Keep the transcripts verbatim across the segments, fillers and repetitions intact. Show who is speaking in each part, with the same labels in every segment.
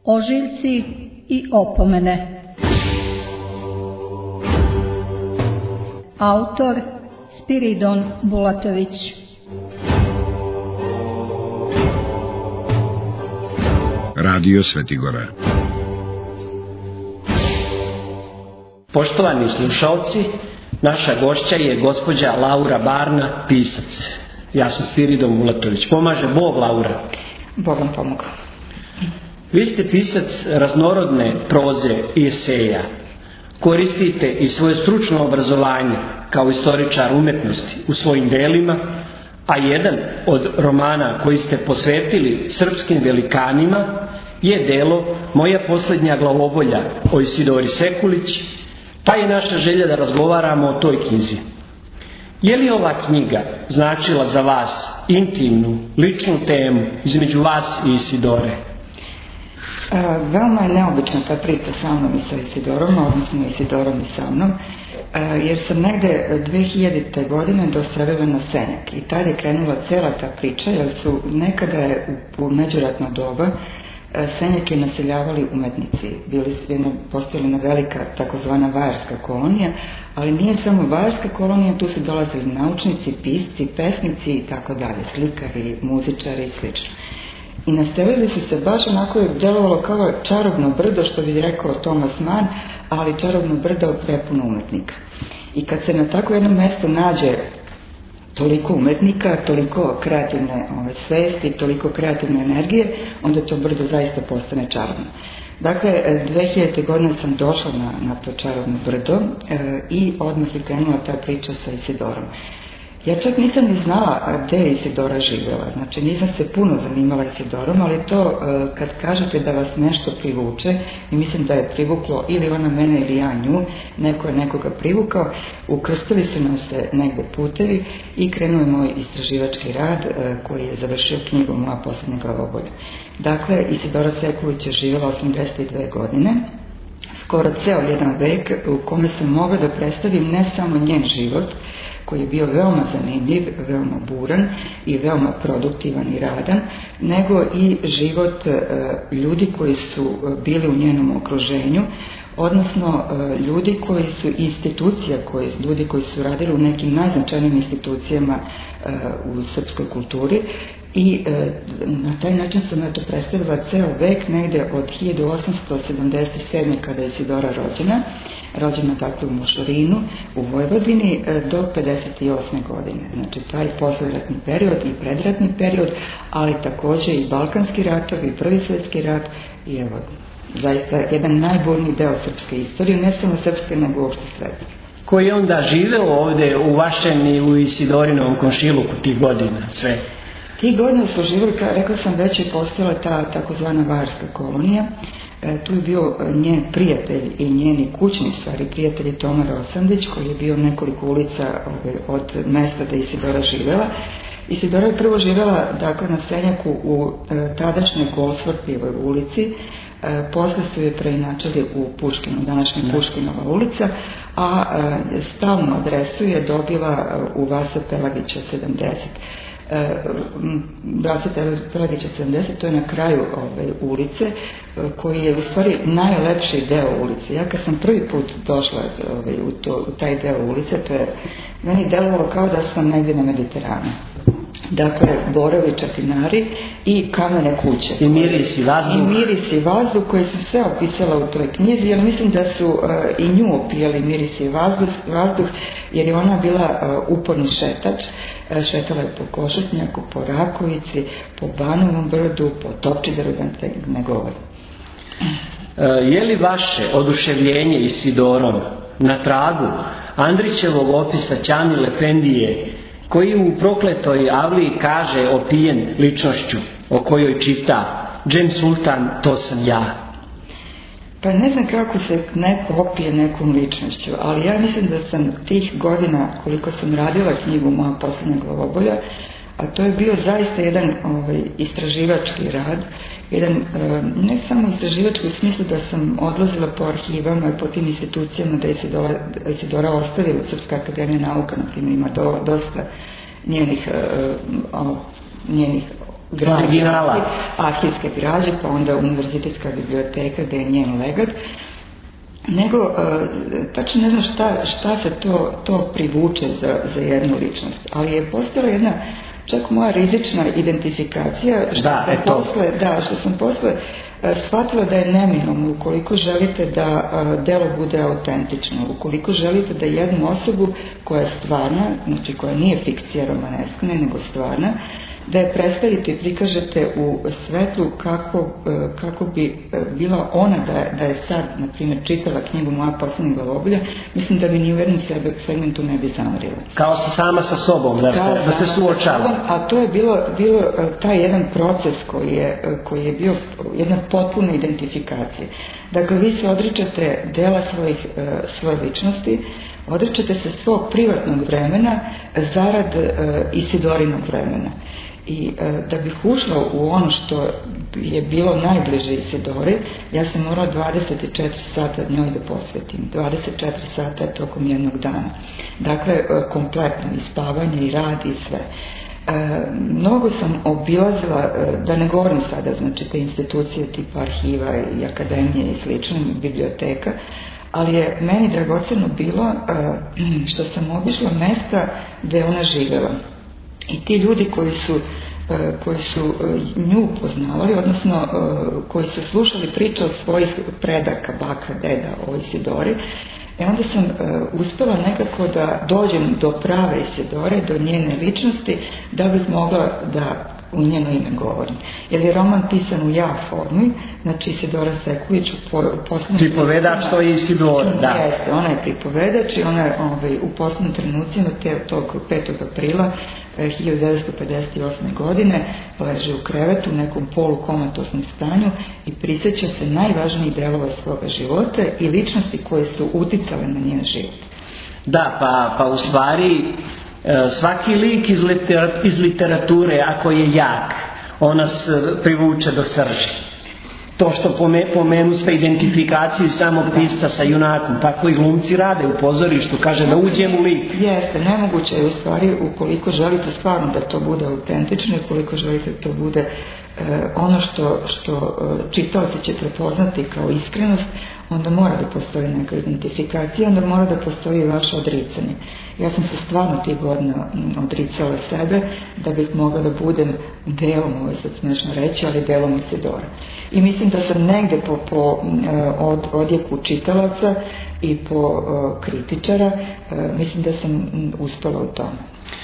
Speaker 1: Ožiljci i opomene. Autor Spiridon Bulatović.
Speaker 2: Radio Svetigora.
Speaker 3: Poštovani slušalci, naša gošća je gospođa Laura Barna, pisac. Ja sam Spiridon Bulatović. Pomaže Bog, Laura.
Speaker 4: Bog vam pomogao.
Speaker 3: Vi ste pisac raznorodne proze i eseja. Koristite i svoje stručno obrazovanje kao istoričar umetnosti u svojim delima, a jedan od romana koji ste posvetili srpskim velikanima je delo Moja posljednja glavobolja o Isidori Sekulić, pa je naša želja da razgovaramo o toj knjizi. Je li ova knjiga značila za vas intimnu, ličnu temu između vas i Isidore?
Speaker 4: E, veoma je neobična ta priča sa mnom i sa Isidorom, odnosno Isidorom i sa mnom, e, jer sam negde dve hiljadite godine doselila na Senjak i tada je krenula cela ta priča, jer su nekada je u, u međuratno doba Senjak je naseljavali umetnici. Bili su jedna, postojala jedna velika takozvana vajarska kolonija, ali nije samo vajarska kolonija, tu su dolazili naučnici, pisci, pesnici i tako dalje, slikari, muzičari i slično. I naselili su se baš onako je djelovalo kao čarobno brdo, što bi rekao Thomas Mann, ali čarobno brdo prepuno umetnika. I kad se na tako jednom mjestu nađe toliko umetnika, toliko kreativne ove, svesti, toliko kreativne energije, onda to brdo zaista postane čarobno. Dakle, dve hiljadite godine sam došla na, na to čarobno brdo e, i odmah je krenula ta priča sa Isidorom. Ja čak nisam ni znala gdje je Isidora živjela, znači nisam se puno zanimala Isidorom, ali to kad kažete da vas nešto privuče, i mislim da je privuklo ili ona mene ili ja nju, neko je nekoga privukao, ukrstili su nam se negdje putevi i krenuo je moj istraživački rad koji je završio knjigu Moja posljednja glavobolja. Dakle, Isidora Sekulić je živjela osamdeset dve godine, skoro ceo jedan vek u kome sam mogla da predstavim ne samo njen život, koji je bio veoma zanimljiv, veoma buran i veoma produktivan i radan, nego i život e, ljudi koji su bili u njenom okruženju, odnosno e, ljudi koji su institucija, koji, ljudi koji su radili u nekim najznačajnijim institucijama e, u srpskoj kulturi. I e, na taj način sam eto predstavila ceo vek, negde od hiljadu osamsto sedamdeset sedme kada je Isidora rođena, rođena dakle u Mošorinu, u Vojvodini, e, do pedeset osme godine. Znači taj posleratni period i predratni period, ali također i Balkanski ratovi, i Prvi svjetski rat i evo, zaista jedan najbolniji deo srpske istorije, ne samo srpske, nego uopšte svetske.
Speaker 3: Koji je onda živeo ovdje u vašem i u Isidorinovom komšiluku tih godina sve?
Speaker 4: Tih godina su živjeli, rekla sam već je postojala ta takozvana vajarska kolonija. E, tu je bio njen prijatelj i njeni kućni stvari prijatelji Toma Rosandić, koji je bio nekoliko ulica ove, od mesta da Isidora živjela. Isidora je prvo živjela dakle, na Senjaku u e, tadašnjoj Golsvortijevoj ulici, e, posle su je preinačili u Puškinu, današnja Puškinova ulica, a e, stalnu adresu je dobila u Vasa Pelagića sedamdeset. Vasa Pelagića sedamdeset, to je na kraju ove ulice, koji je u stvari najlepši deo ulice. Ja kad sam prvi put došla ove, u, to, u taj deo ulice, to je meni delovalo kao da sam negdje na Mediteranu. Dakle, borovi, čatinari i kamene kuće.
Speaker 3: I miris i vazduh.
Speaker 4: I miris i vazduh koji sam sve opisala u toj knjizi, jer mislim da su uh, i nju opijali miris i vazduh, vazduh, jer je ona bila uh, uporni šetač. Uh, šetala je po Košutnjaku, po Rakovici, po Banovom brdu, po Topčideru, da ne govorim.
Speaker 3: Uh, je li vaše oduševljenje Isidorom na tragu Andrićevog opisa Ćamil Efendije, koji u Prokletoj Avliji kaže opijen ličnošću o kojoj čita Džem Sultan, to sam ja?
Speaker 4: Pa ne znam kako se neko opije nekom ličnošću, ali ja mislim da sam tih godina koliko sam radila knjigu Moja posljednja glavobolja, a to je bio zaista jedan ovaj, istraživački rad, jedan ne samo istraživački u smislu da sam odlazila po arhivama i po tim institucijama da je Isidora ostavila Srpska akademija nauka, na primjer, ima do, dosta njenih, njenih građe, arhivske građe, pa onda univerzitetska biblioteka gde je njen legat, nego tačno ne znam šta, šta se to, to privuče za, za jednu ličnost, ali je postojala jedna čak moja rizična identifikacija što,
Speaker 3: da,
Speaker 4: sam, posle, da, što sam posle shvatila da je neminovno ukoliko želite da delo bude autentično, ukoliko želite da jednu osobu koja je stvarna, znači koja nije fikcija romaneska, nego stvarna, da je predstavite i prikažete u svetlu kako, kako bi bila ona da, da je sad, na primjer, čitala knjigu Moja poslednja glavobolja, mislim da bi ni u jednom segmentu ne bi zamrila.
Speaker 3: Kao se sama sa sobom, da se, da se suočava.
Speaker 4: A to je bilo, bilo taj jedan proces koji je, koji je bio jedna potpuna identifikacija. Dakle, vi se odričete dela svojih, svoje ličnosti, odričete se svog privatnog vremena zarad Isidorinog vremena. I e, da bih ušla u ono što je bilo najbliže Isidori, ja sam morala dvadeset četiri sata njoj da posvetim. dvadeset četiri sata tokom jednog dana. Dakle, e, kompletno i spavanje i rad i sve. E, mnogo sam obilazila, e, da ne govorim sada, znači te institucije tipa arhiva i akademije i slične, biblioteka, ali je meni dragoceno bilo e, što sam obišla mesta gde ona živela. I ti ljudi koji su, koji su nju poznavali, odnosno koji su slušali priče od svojih predaka, baka, deda o Isidori, e onda sam uspela nekako da dođem do prave Isidore, do njene ličnosti, da bih mogla da u njeno ime govorim. Jer je roman pisan u ja formi, znači Isidora Sekulić u poslednjem...
Speaker 3: Pripovedač to je Isidora, da.
Speaker 4: Jeste, ona je pripovedač i ona je ovaj, u poslednjem trenucima te, tog petog aprila hiljadu devetsto pedeset osme. godine leže u krevetu u nekom polukomatoznom stanju i prisjeća se najvažnijih delova svoga života i ličnosti koje su uticale na njen život.
Speaker 3: Da, pa, pa u stvari svaki lik iz, liter, iz literature, ako je jak, on nas privuče do srži. To što pomenu ste identifikaciju samog pisca sa junakom, tako i glumci rade u pozorištu, kaže da uđem u lik.
Speaker 4: Jeste, nemoguće je u stvari ukoliko želite stvarno da to bude autentično, ukoliko želite da to bude e, ono što, što čitaoci će prepoznati kao iskrenost, onda mora da postoji neka identifikacija, onda mora da postoji vaše odricanje. Ja sam se stvarno tih godina odricala sebe da bih mogla da budem delom, ovo je sad smešno reći, ali delom Isidora. I mislim da sam negde po, po od, odjeku čitalaca i po uh, kritičara, uh, mislim da sam uspela u tome.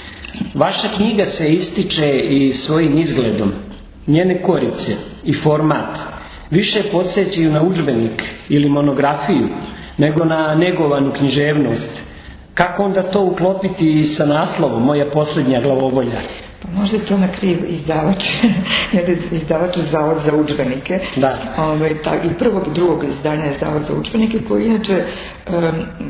Speaker 3: Vaša knjiga se ističe i svojim izgledom, njene korice i format više podsjećaju na udžbenik ili monografiju nego na negovanu književnost. Kako onda to uklopiti sa naslovom Moja posljednja glavobolja?
Speaker 4: Pa možda je to na kriv izdavač, jer izdavač je Zavod za udžbenike.
Speaker 3: Da.
Speaker 4: Ove, ta, I prvog i drugog izdanja je Zavod za udžbenike, koji inače um,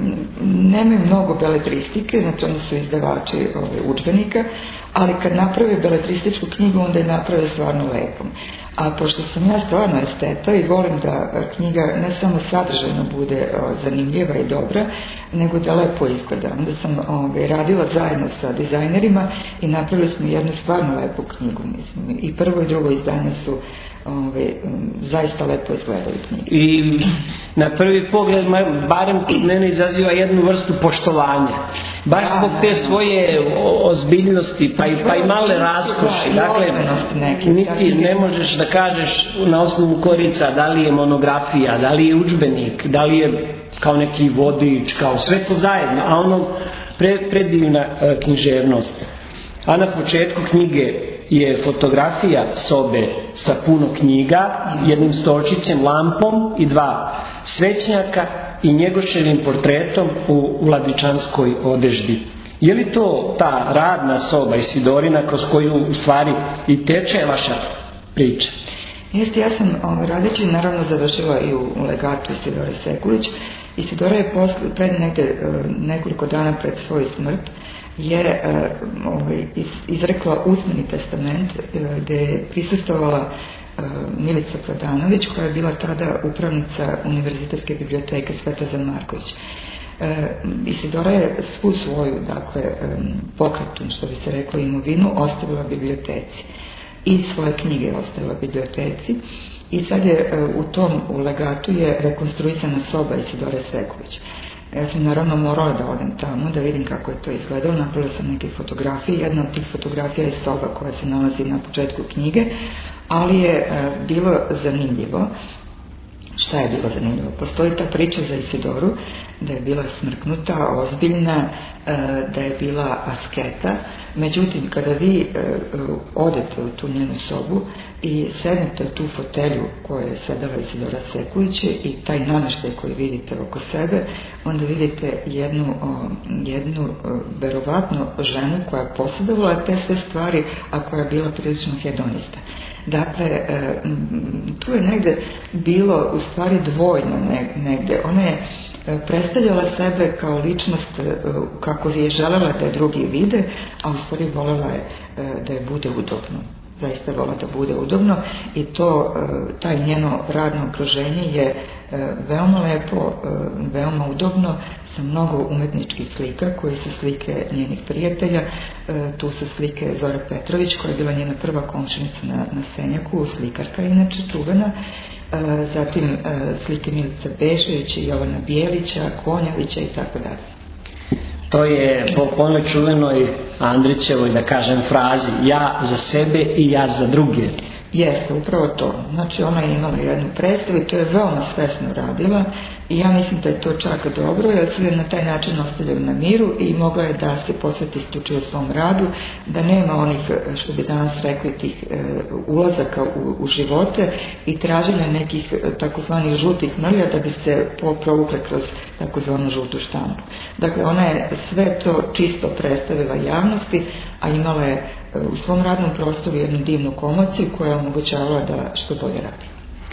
Speaker 4: nemaju mnogo beletristike, znači oni su izdavači ove, udžbenika, ali kad naprave beletrističku knjigu, onda je naprave stvarno lepom. A pošto sam ja stvarno esteta i volim da knjiga ne samo sadržajno bude o, zanimljiva i dobra, nego da lepo izgleda. Onda sam ove, radila zajedno sa dizajnerima i napravili smo jednu stvarno lepu knjigu, mislim. I prvo i drugo izdanje su ove, zaista lepo izgledali knjige.
Speaker 3: I na prvi pogled, barem kod mene izaziva jednu vrstu poštovanja. Baš zbog te svoje ozbiljnosti, pa i, pa i male raskoši. Dakle, niti ne možeš da kažeš na osnovu korica da li je monografija, da li je udžbenik, da li je kao neki vodič, kao sve to zajedno, a ono pre, predivna e, književnost. A na početku knjige je fotografija sobe sa puno knjiga, jednim stolčićem, lampom i dva svećnjaka i Njegoševim portretom u Vladičanskoj odeždi. Je li to ta radna soba Isidorina kroz koju u stvari i teče vaša priča?
Speaker 4: Jeste, ja sam ovaj, radeći naravno završila i u legatu Isidore Sekulić. Isidora je posle, pred negde, nekoliko dana pred svoju smrt je ovaj, izrekla usmeni testament gde je prisustvovala Milica Prodanović, koja je bila tada upravnica Univerzitetske biblioteke Svetozar Marković. Isidora je svu svoju, dakle, pokretnu, što bi se reklo, imovinu ostavila biblioteci. i svoje knjige ostavila biblioteci. I sad je u tom u legatu je rekonstruisana soba Isidore Sekulić. Ja sam naravno morala da odem tamo, da vidim kako je to izgledalo. Napravila sam neke fotografije. Jedna od tih fotografija je soba koja se nalazi na početku knjige, ali je bilo zanimljivo. Šta je bilo zanimljivo? Postoji ta priča za Isidoru, da je bila smrknuta, ozbiljna, da je bila asketa. Međutim, kada vi odete u tu njenu sobu i sednete u tu fotelju koju je sedala Isidora Sekulić i taj namještaj koji vidite oko sebe, onda vidite jednu, jednu verovatno ženu koja je posjedovala te sve stvari, a koja je bila prilično hedonista. Dakle, tu je negde bilo u stvari dvojno negde. Ona je predstavljala sebe kao ličnost kako je želela da je drugi vide, a u stvari voljela je da je bude udobno. Zaista voljela da bude udobno i to, taj njeno radno okruženje je veoma lepo, veoma udobno, sa mnogo umetničkih slika koji su slike njenih prijatelja. Tu su slike Zore Petrović koja je bila njena prva komšinica na, na Senjaku, slikarka inače čuvena. Zatim slike Milica Beševića, Jovana Bijelića, Konjovića i tako dalje.
Speaker 3: To je po onoj čuvenoj Andrićevoj, da kažem, frazi ja za sebe i ja za druge.
Speaker 4: Jeste, upravo to. Znači ona je imala jednu predstavu i to je veoma svesno radila i ja mislim da je to čak dobro jer su je na taj način ostavljali na miru i mogla je da se posveti isključivo svom radu, da nema onih, što bi danas rekli, tih e, ulazaka u, u živote i traženja nekih takozvanih žutih mrlja da bi se provukle kroz takozvanu žutu štampu. Dakle, ona je sve to čisto predstavila javnosti, a imala je u svom radnom prostoru jednu divnu komociju koja je omogućavala da što bolje radi.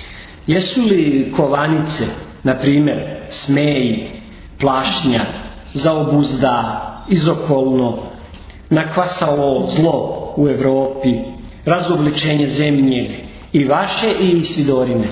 Speaker 3: Jesu li kovanice, na primjer smeji, plašnja, zaobuzda, izokolno, nakvasalo zlo u Evropi, razobličenje zemlje i vaše i Isidorine?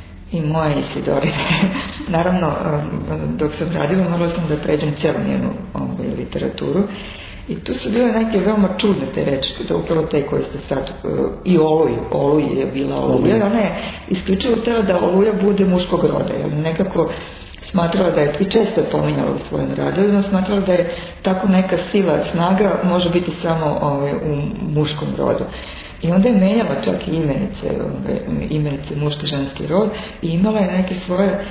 Speaker 4: I moje Isidorine. Naravno, dok sam radila, morala sam da pređem cijelu njenu ovaj, literaturu. I tu su bile neke veoma čudne te reči, da upravo te koje ste sad, uh, i Oluj, Oluj je bila Oluja, ona je isključivo htjela da Oluja bude muškog roda, jer nekako smatrala da je, i često je pominjala u svojim radovima, smatrala da je tako neka sila, snaga može biti samo ovaj, u muškom rodu. I onda je menjala čak i imenice, imenice muški, ženski rod i imala je neke svoje,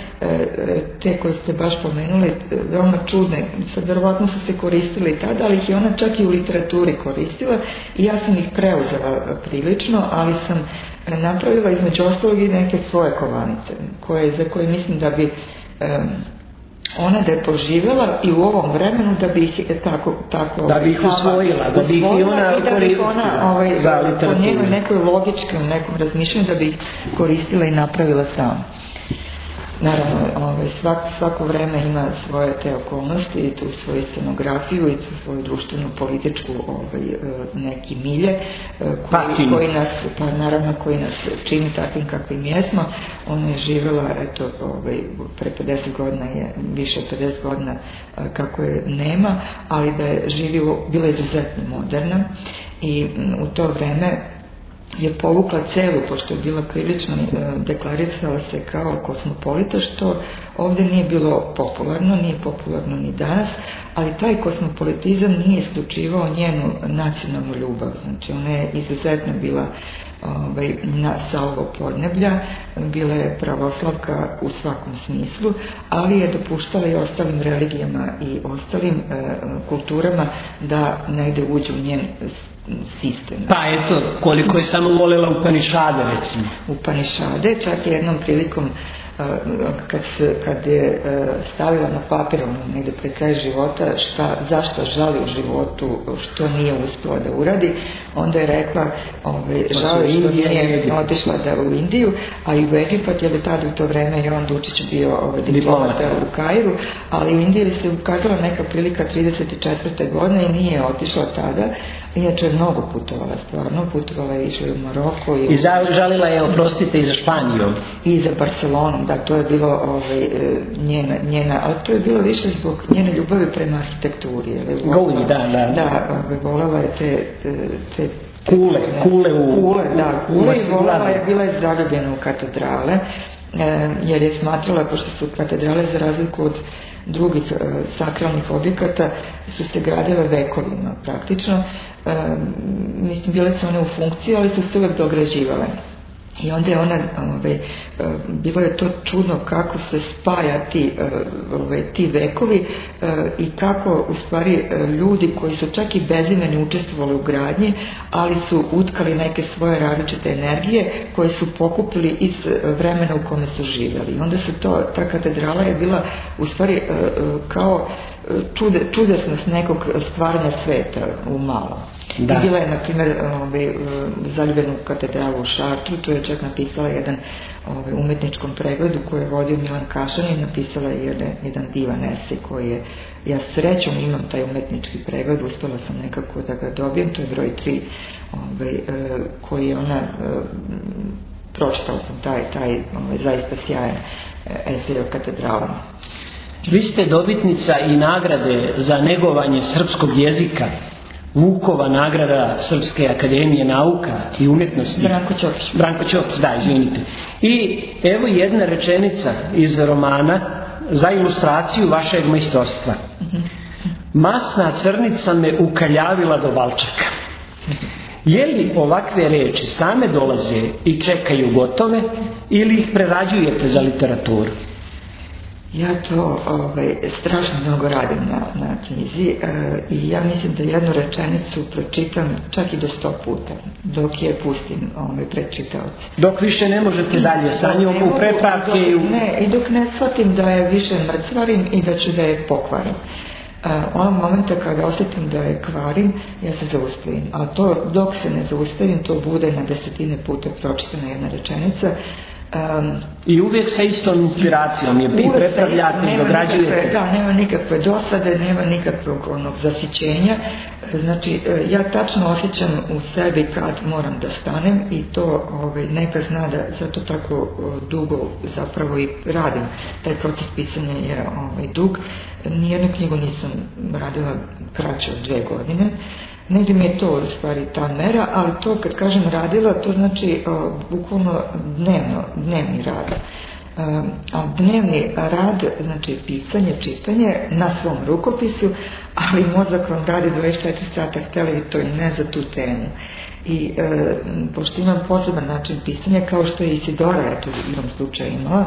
Speaker 4: te koje ste baš pomenuli, veoma čudne, sad verovatno su se koristili tada, ali ih je ona čak i u literaturi koristila i ja sam ih preuzela prilično, ali sam napravila između ostalog i neke svoje kovanice, koje, za koje mislim da bi um, ona da je poživjela i u ovom vremenu da bi ih tako, tako
Speaker 3: da bi ih usvojila, da bi ih i ona,
Speaker 4: i da bi ona ovaj, po njenoj nekoj logičkom nekom razmišljanju da bi ih koristila i napravila sama. Naravno, ovaj, svak, svako vreme ima svoje te okolnosti i tu svoju scenografiju i svoju društvenu, političku ovaj, neki milje koji, koji nas, pa naravno koji nas čini takvim kakvim jesmo. Ona je živjela, eto, ovaj, pre pedeset godina je, više od pedeset godina kako je nema, ali da je živjela, bila izuzetno moderna i u to vreme je povukla celu, pošto je bila prilično deklarisala se kao kosmopolita, što ovdje nije bilo popularno, nije popularno ni danas, ali taj kosmopolitizam nije isključivao njenu nacionalnu ljubav. Znači ona je izuzetno bila ovaj, na, sa ovog podneblja, bila je pravoslavka u svakom smislu, ali je dopuštala i ostalim religijama i ostalim e, kulturama da negde uđe u njen sistem.
Speaker 3: Pa eto, koliko je samo molila Upanišade, recimo.
Speaker 4: Upanišade, čak je jednom prilikom kad, se, kad je stavila na papir negde pred kraj života šta, zašto žali u životu, što nije uspjela da uradi, onda je rekla ove, žali što nije otišla da u Indiju, a i u Egipat, jer je tada u to vreme Jovan Dučić bio ove, diplomata u Kairu, ali u Indiji se ukazala neka prilika trideset četvrte godine i nije otišla tada. Inače je mnogo putovala, stvarno, putovala je išla i u Maroko. I,
Speaker 3: I žalila je, oprostite, i za Španiju.
Speaker 4: I za Barcelonom, da, to je bilo ovaj, njena, njena, ali to je bilo više zbog njene ljubavi prema arhitekturi.
Speaker 3: Gaudi, da, da.
Speaker 4: Da, ovaj, voljela je te, te,
Speaker 3: Kule, kule u...
Speaker 4: Kule, da,
Speaker 3: u,
Speaker 4: kule
Speaker 3: u,
Speaker 4: i volala je, bila je zaljubljena u katedrale, e, jer je smatrala, pošto su katedrale za razliku od drugih e, sakralnih objekata, su se gradile vekovima praktično. E, mislim, bile su one u funkciji, ali su se uvek dograđivale. I onda je ona, ove, bilo je to čudno kako se spaja ti, ove, ti vekovi i kako u stvari ljudi koji su čak i bezimeni učestvovali u gradnji, ali su utkali neke svoje različite energije koje su pokupili iz vremena u kome su živjeli. I onda se to, ta katedrala je bila u stvari kao čude, čudesnost nekog stvaranja sveta u malom. Da. I bila je, na primjer, ovaj, zaljubljena u katedralu u Šartru, to je čak napisala jedan ovaj, umetničkom pregledu koji je vodio Milan Kašanin, napisala je jedan, jedan divan esej koji je, ja srećom imam taj umetnički pregled, uspjela sam nekako da ga dobijem, to je broj tri, ovaj, koji je ona, pročitala sam taj, taj ovaj, zaista sjajan esej o katedralama.
Speaker 3: Vi ste dobitnica i nagrade za negovanje srpskog jezika, Vukova nagrada Srpske akademije nauka i umjetnosti.
Speaker 4: Branko Ćopić.
Speaker 3: Branko Ćopić, da, izvinite. I evo jedna rečenica iz romana za ilustraciju vašeg majstorstva. Masna crnica me ukaljavila do balčaka. Je li ovakve reči same dolaze i čekaju gotove ili ih prerađujete za literaturu?
Speaker 4: Ja to ovaj, strašno mnogo radim na, na knjizi e, i ja mislim da jednu rečenicu pročitam čak i do sto puta, dok je pustim ovaj, pred čitaoci.
Speaker 3: Dok više ne možete dalje sa njom u prepravke i u...
Speaker 4: Ne, i dok ne shvatim da je više mrcvarim i da ću da je pokvarim. E, onog momenta kada osjetim da je kvarim, ja se zaustavim. A to, dok se ne zaustavim, to bude na desetine puta pročitana jedna rečenica. Um,
Speaker 3: I uvijek sa istom inspiracijom je vi prepravljate i dograđujete.
Speaker 4: Da, nema nikakve dosade, nema nikakvog onog zasićenja. Znači, ja tačno osjećam u sebi kad moram da stanem i to ovaj, neka zna da zato tako dugo zapravo i radim. Taj proces pisanja je ovaj, dug. Nijednu knjigu nisam radila kraće od dve godine. Negdje mi je to u stvari ta mera, ali to kad kažem radila, to znači uh, bukvalno dnevno, dnevni rad. Uh, a dnevni rad, znači pisanje, čitanje na svom rukopisu, ali mozak vam radi dvadeset četiri sata, htjeli vi to i ne za tu temu. I uh, pošto imam poseban način pisanja, kao što je Isidora, eto u jednom slučaju imala,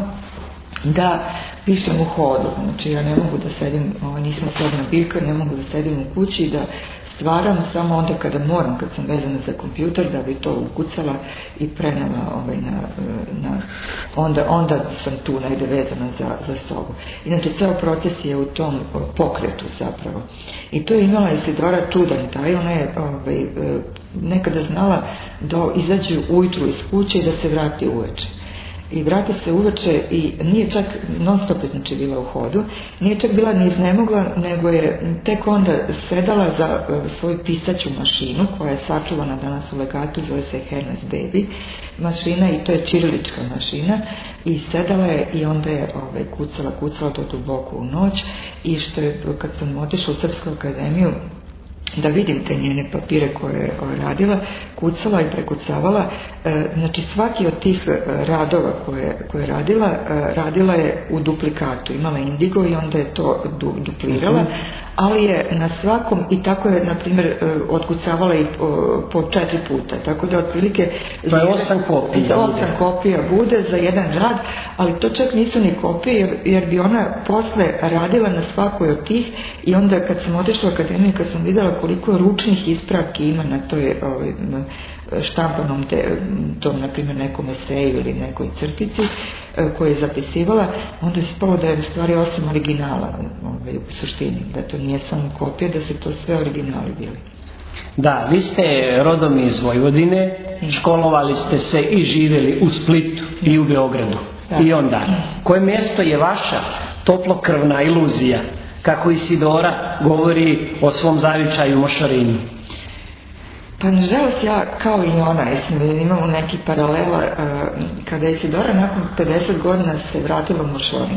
Speaker 4: da pišem u hodu. Znači ja ne mogu da sedim, ovo, nisam sobna biljka, ne mogu da sedim u kući, da stvaram samo onda kada moram, kad sam vezana za kompjuter, da bi to ukucala i prenela ovaj, na, na onda, onda sam tu negdje vezana za, za sobu. Inače, ceo proces je u tom pokretu zapravo. I to je imala Isidora čudan taj, ona je ovaj, nekada znala da izađe ujutru iz kuće i da se vrati uveče. I vrati se uveče i nije čak non stop znači bila u hodu, nije čak bila ni iznemogla, nego je tek onda sedala za uh, svoju pisaću mašinu koja je sačuvana danas u Legatu, zove se Hermes Baby mašina i to je ćirilička mašina i sedala je i onda je ovaj, kucala, kucala do duboko u noć i što je kad sam otišla u Srpsku akademiju da vidim te njene papire koje je radila, kucala i prekucavala. Znači svaki od tih radova koje, koje je radila, radila je u duplikatu. Imala indigo i onda je to du, duplirala, ali je na svakom, i tako je, na primjer, otkucavala i po, po četiri puta. Tako da otprilike...
Speaker 3: To je osam kopija.
Speaker 4: Za osam kopija bude za jedan rad, ali to čak nisu ni kopije, jer, jer bi ona posle radila na svakoj od tih i onda kad sam otišla u akademiju, kad sam videla koliko ručnih ispravki ima na toj ovaj, štampanom te, tom, na primjer, nekom eseju ili nekoj crtici koju je zapisivala, onda je spalo da je u stvari osam originala ovaj, u suštini, da to nije samo kopija, da su to sve originali bili.
Speaker 3: Da, vi ste rodom iz Vojvodine, školovali ste se i živjeli u Splitu i u Beogradu. Da. I onda, koje mjesto je vaša toplokrvna iluzija, kako Isidora govori o svom zavičaju Mošarini?
Speaker 4: Pa nažalost ja kao i ona, jesam, imamo neki paralela, kada je Isidora nakon pedeset godina se vratila u Mošarin.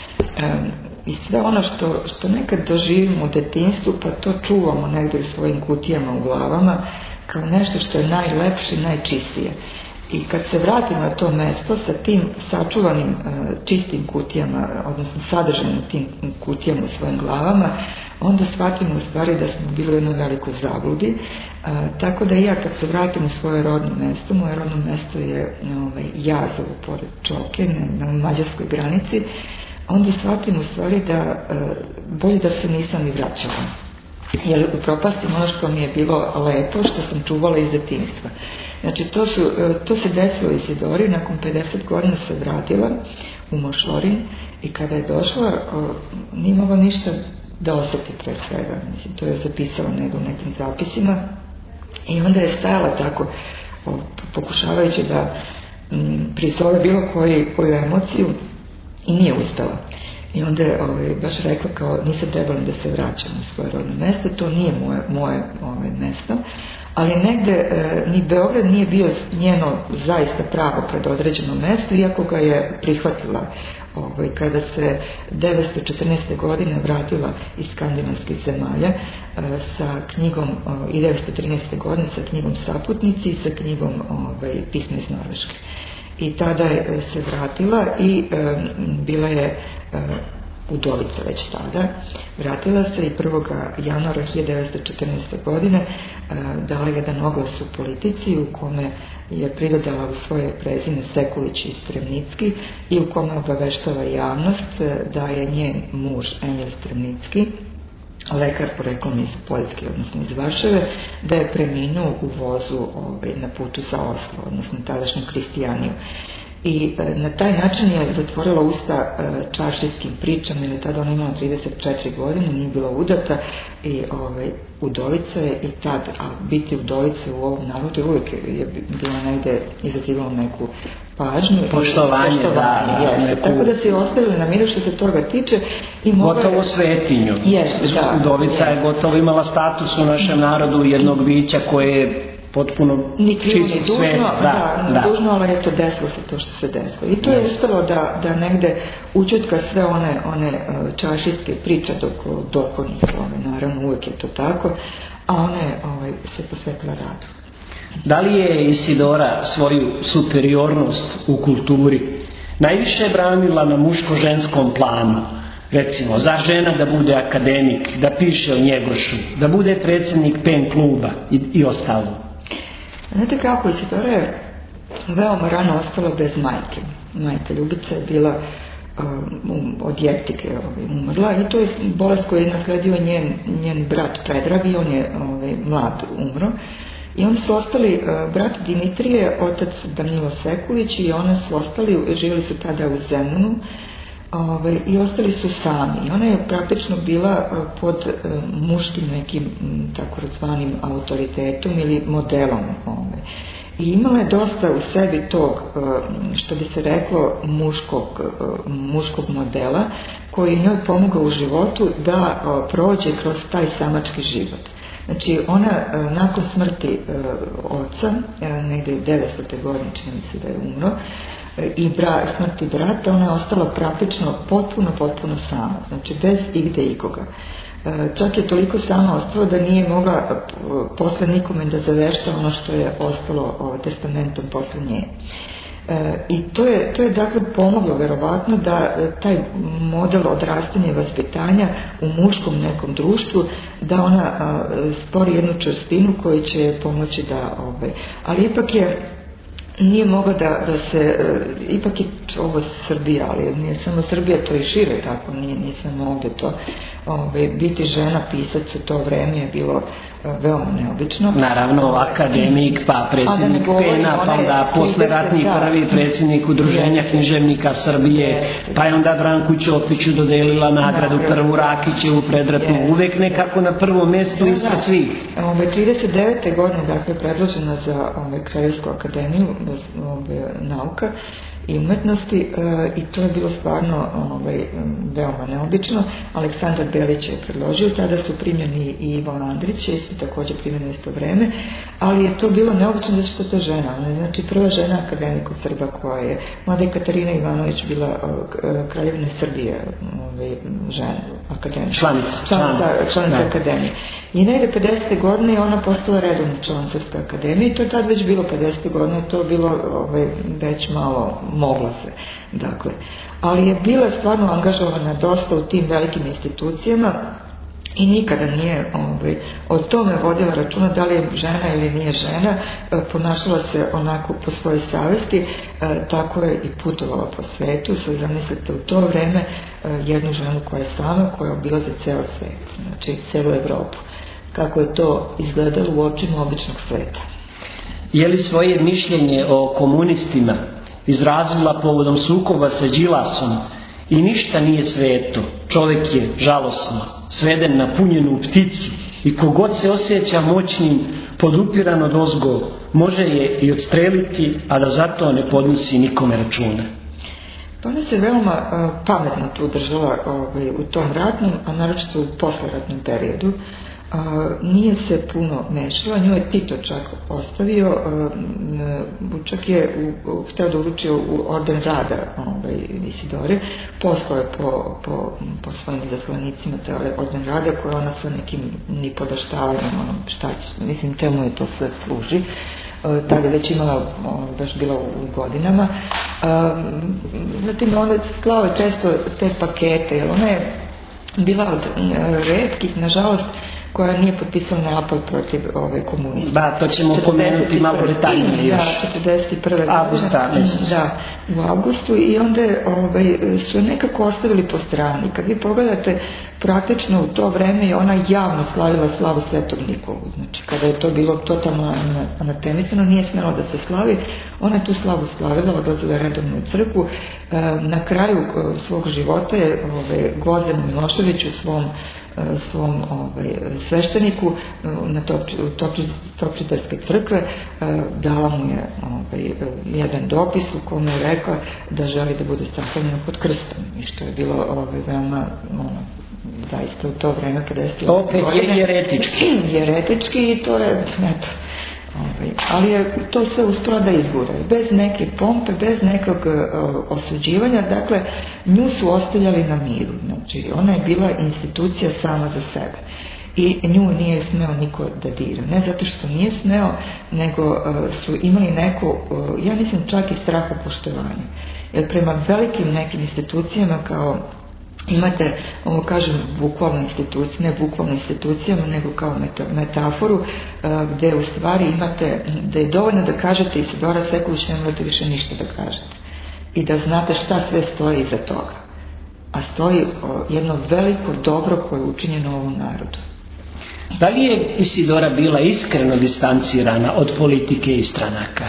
Speaker 4: I sve ono što, što nekad doživimo u detinjstvu, pa to čuvamo negdje u svojim kutijama u glavama, kao nešto što je najlepše i najčistije. I kad se vratim na to mesto sa tim sačuvanim uh, čistim kutijama, odnosno sadržanim tim kutijama u svojim glavama, onda shvatimo u stvari da smo bili u jednoj velikoj zabludi. Uh, tako da ja kad se vratim u svoje rodno mesto, moje rodno mesto je ovaj, Jazovo pored Čoke, na, na mađarskoj granici, onda shvatim u stvari da uh, bolje da se nisam ni vraćala. Jer upropastim ono što mi je bilo lepo, što sam čuvala iz detinjstva. Znači to, su, to se desilo Isidori, nakon pedeset godina se vratila u Mošorin i kada je došla nije mogla ništa da osjeti pre svega. Mislim, to je zapisala negdje u nekim zapisima i onda je stajala tako pokušavajući da m, prizove bilo koji, koju emociju i nije uspela. I onda je ovaj, baš rekla kao nisam trebala da se vraćam u svoje rodno mesto, to nije moje, moje ovaj, mesto, ali negde e, ni Beograd nije bio njeno zaista pravo predodređeno mesto, iako ga je prihvatila ovaj, kada se devetsto četrnaeste. godine vratila iz skandinavskih zemalja e, sa knjigom o, i devetsto trinaeste. godine sa knjigom Saputnici i sa knjigom ovaj, Pisma iz Norveške. I tada je se vratila i e, bila je e, udovica već tada. Vratila se i prvog januara hiljadu devetsto četrnaeste. godine e, dala jedan oglas u Politici u kome je pridodala u svoje prezime Sekulić i Stremnicki i u kome obaveštava javnost da je njen muž Emil Stremnicki, lekar poreklom iz Poljske, odnosno iz Varšave, da je preminuo u vozu ovaj, na putu za Oslo, odnosno tadašnju Kristijaniju. I e, na taj način je zatvorila usta e, čaršijskim pričama, jer je tada ona imala trideset četiri godine, nije bila udata i ovaj, udovica je i tad, a biti udovica u ovom narodu uvijek je bila negde izazivalo neku pažnju.
Speaker 3: Poštovanje,
Speaker 4: i, poštovanje
Speaker 3: da.
Speaker 4: Jeste.
Speaker 3: Neku...
Speaker 4: Tako da se ostavili na miru što se toga tiče. I
Speaker 3: gotovo
Speaker 4: je...
Speaker 3: svetinju.
Speaker 4: Jeste, da.
Speaker 3: Udovica je gotovo imala status u našem narodu jednog bića koje je potpuno
Speaker 4: ni krivo, ni dužno,
Speaker 3: svet,
Speaker 4: da,
Speaker 3: da, da.
Speaker 4: dužno, ali je to desilo se to što se desilo. I to je uspelo da, da negde učutka sve one, one čaršijske priče dok dokonih, ovaj, naravno uvijek je to tako, a one ovaj, se posvetila radu.
Speaker 3: Da li je Isidora svoju superiornost u kulturi najviše branila na muško-ženskom planu? Recimo, za žena da bude akademik, da piše o Njegošu, da bude predsjednik pen kluba i, i ostalo.
Speaker 4: Znate kako, Isidora je veoma rano ostala bez majke. Majka Ljubica je bila um, od jeftike ovaj, umrla i to je bolest koju je nasledio njen, njen brat Predrag i on je ovaj, mlad umro. I oni su ostali, uh, brat Dimitrije, otac Danilo Sekulić i ona su ostali, živjeli su tada u Zemunu, Ove, i ostali su sami. I ona je praktično bila pod e, muškim nekim tako razvanim autoritetom ili modelom. Ove. I imala je dosta u sebi tog, e, što bi se reklo, muškog, e, muškog modela koji njoj pomogao u životu da e, prođe kroz taj samački život. Znači ona e, nakon smrti e, oca, e, negdje devetstote godine čini mi se da je umro, i bra, smrti brata, ona je ostala praktično potpuno, potpuno sama, znači bez igde ikoga. Čak je toliko sama ostala da nije mogla posle nikome da zavešta ono što je ostalo testamentom posle nje. I to je, to je dakle pomoglo verovatno da taj model odrastanja i vaspitanja u muškom nekom društvu, da ona stvori jednu čvrstinu koju će pomoći da, ovaj, ali ipak je nije mogla da, da se, ipak je ovo Srbija, ali nije samo Srbija, to i šire tako, nije, nije samo ovdje to. Ove, biti žena pisac u to vreme je bilo veoma neobično.
Speaker 3: Naravno, akademik, pa predsjednik pena, pa onda posleratni prvi predsjednik Udruženja književnika Srbije, pa je onda Branku Ćopiću dodelila nagradu prvu Rakićevu predratnu, uvek nekako na prvom mjestu ispred svih.
Speaker 4: Ove, trideset devete godine dakle predložena za ove, Kraljevsku akademiju ove, nauka i umetnosti e, i to je bilo stvarno ovaj, veoma neobično. Aleksandar Belić je predložio, tada su primljeni i Ivo Andrić, isto također primljeni isto vreme, ali je to bilo neobično da što to žena, ona je znači prva žena akademika Srba koja je, mlada je Katarina Ivanović bila uh, kraljevina Srbije, ovaj, žena akademije.
Speaker 3: Članica.
Speaker 4: Članica, članica akademije. I negde pedesete godine ona postala redovna član Srpske akademije i to je tad već bilo pedesete godine, to je bilo ovaj, već malo moglo se. Dakle, ali je bila stvarno angažovana dosta u tim velikim institucijama i nikada nije ovaj, o tome vodila računa da li je žena ili nije žena, e, ponašala se onako po svojoj savesti, e, tako je i putovala po svetu. Sad zamislite u to vreme e, jednu ženu koja je sama, koja obilaze ceo svet, znači celu Evropu. Kako je to izgledalo u očima običnog sveta.
Speaker 3: Je li svoje mišljenje o komunistima izrazila povodom sukoba sa Đilasom i ništa nije sveto, čovjek je žalosno, sveden na punjenu pticu i kogod se osjeća moćnim, podupiran od ozgo, može je i odstreliti, a da zato ne podnosi nikome računa.
Speaker 4: Pa ona se veoma uh, pametno tu držala ovaj, u tom ratnom, a naročito u posleratnom periodu. Uh, nije se puno mešala, nju je Tito čak ostavio, uh, čak je u, u, hteo da uručio u orden rada ovaj, Isidore, poslao je po, po, po svojim izaslanicima te orden rada koje ona sa nekim ni podaštavanjem, ono, šta će, mislim, čemu je to sve služi. Uh, tada je već imala, uh, baš bila u godinama. Uh, zatim onda slao je često te pakete, jer ona je bila od uh, retkih, nažalost, koja nije potpisala napad protiv ove komunista.
Speaker 3: Da, to ćemo pomenuti malo detaljnije još.
Speaker 4: Da, četrdeset prve
Speaker 3: Avgusta.
Speaker 4: Da, u avgustu i onda ovaj, su nekako ostavili po strani. Kad vi pogledate, praktično u to vreme je ona javno slavila slavu Svetog Nikolu. Znači, kada je to bilo totalno anatemisano, nije smjelo da se slavi. Ona je tu slavu slavila, odlazila redovno u crkvu. Na kraju svog života je ovaj, Gvozdenu Miloševiću u svom svom ovaj, svešteniku na Topčiderske crkve dala mu je ovaj, jedan dopis u kome je rekla da želi da bude sahranjena pod krstom i što je bilo ovaj, veoma ono, zaista u to vreme pedeset
Speaker 3: opet je jeretički
Speaker 4: jeretički i to je eto, ovaj, ali je to sve uspjela da izgura bez neke pompe, bez nekog uh, osuđivanja. Dakle, nju su ostavljali na miru, znači ona je bila institucija sama za sebe i nju nije smeo niko da dira, ne zato što nije smeo, nego uh, su imali neko uh, ja mislim čak i strahopoštovanje, jer prema velikim nekim institucijama kao imate, ovo kažem bukvalno institucije, ne bukvalno institucijama, nego kao meta, metaforu, uh, gdje u stvari imate, da je dovoljno da kažete Isidora Sekulić, ne morate više ništa da kažete. I da znate šta sve stoji iza toga. A stoji uh, jedno veliko dobro koje je učinjeno ovom narodu.
Speaker 3: Da li je Isidora bila iskreno distancirana od politike i stranaka?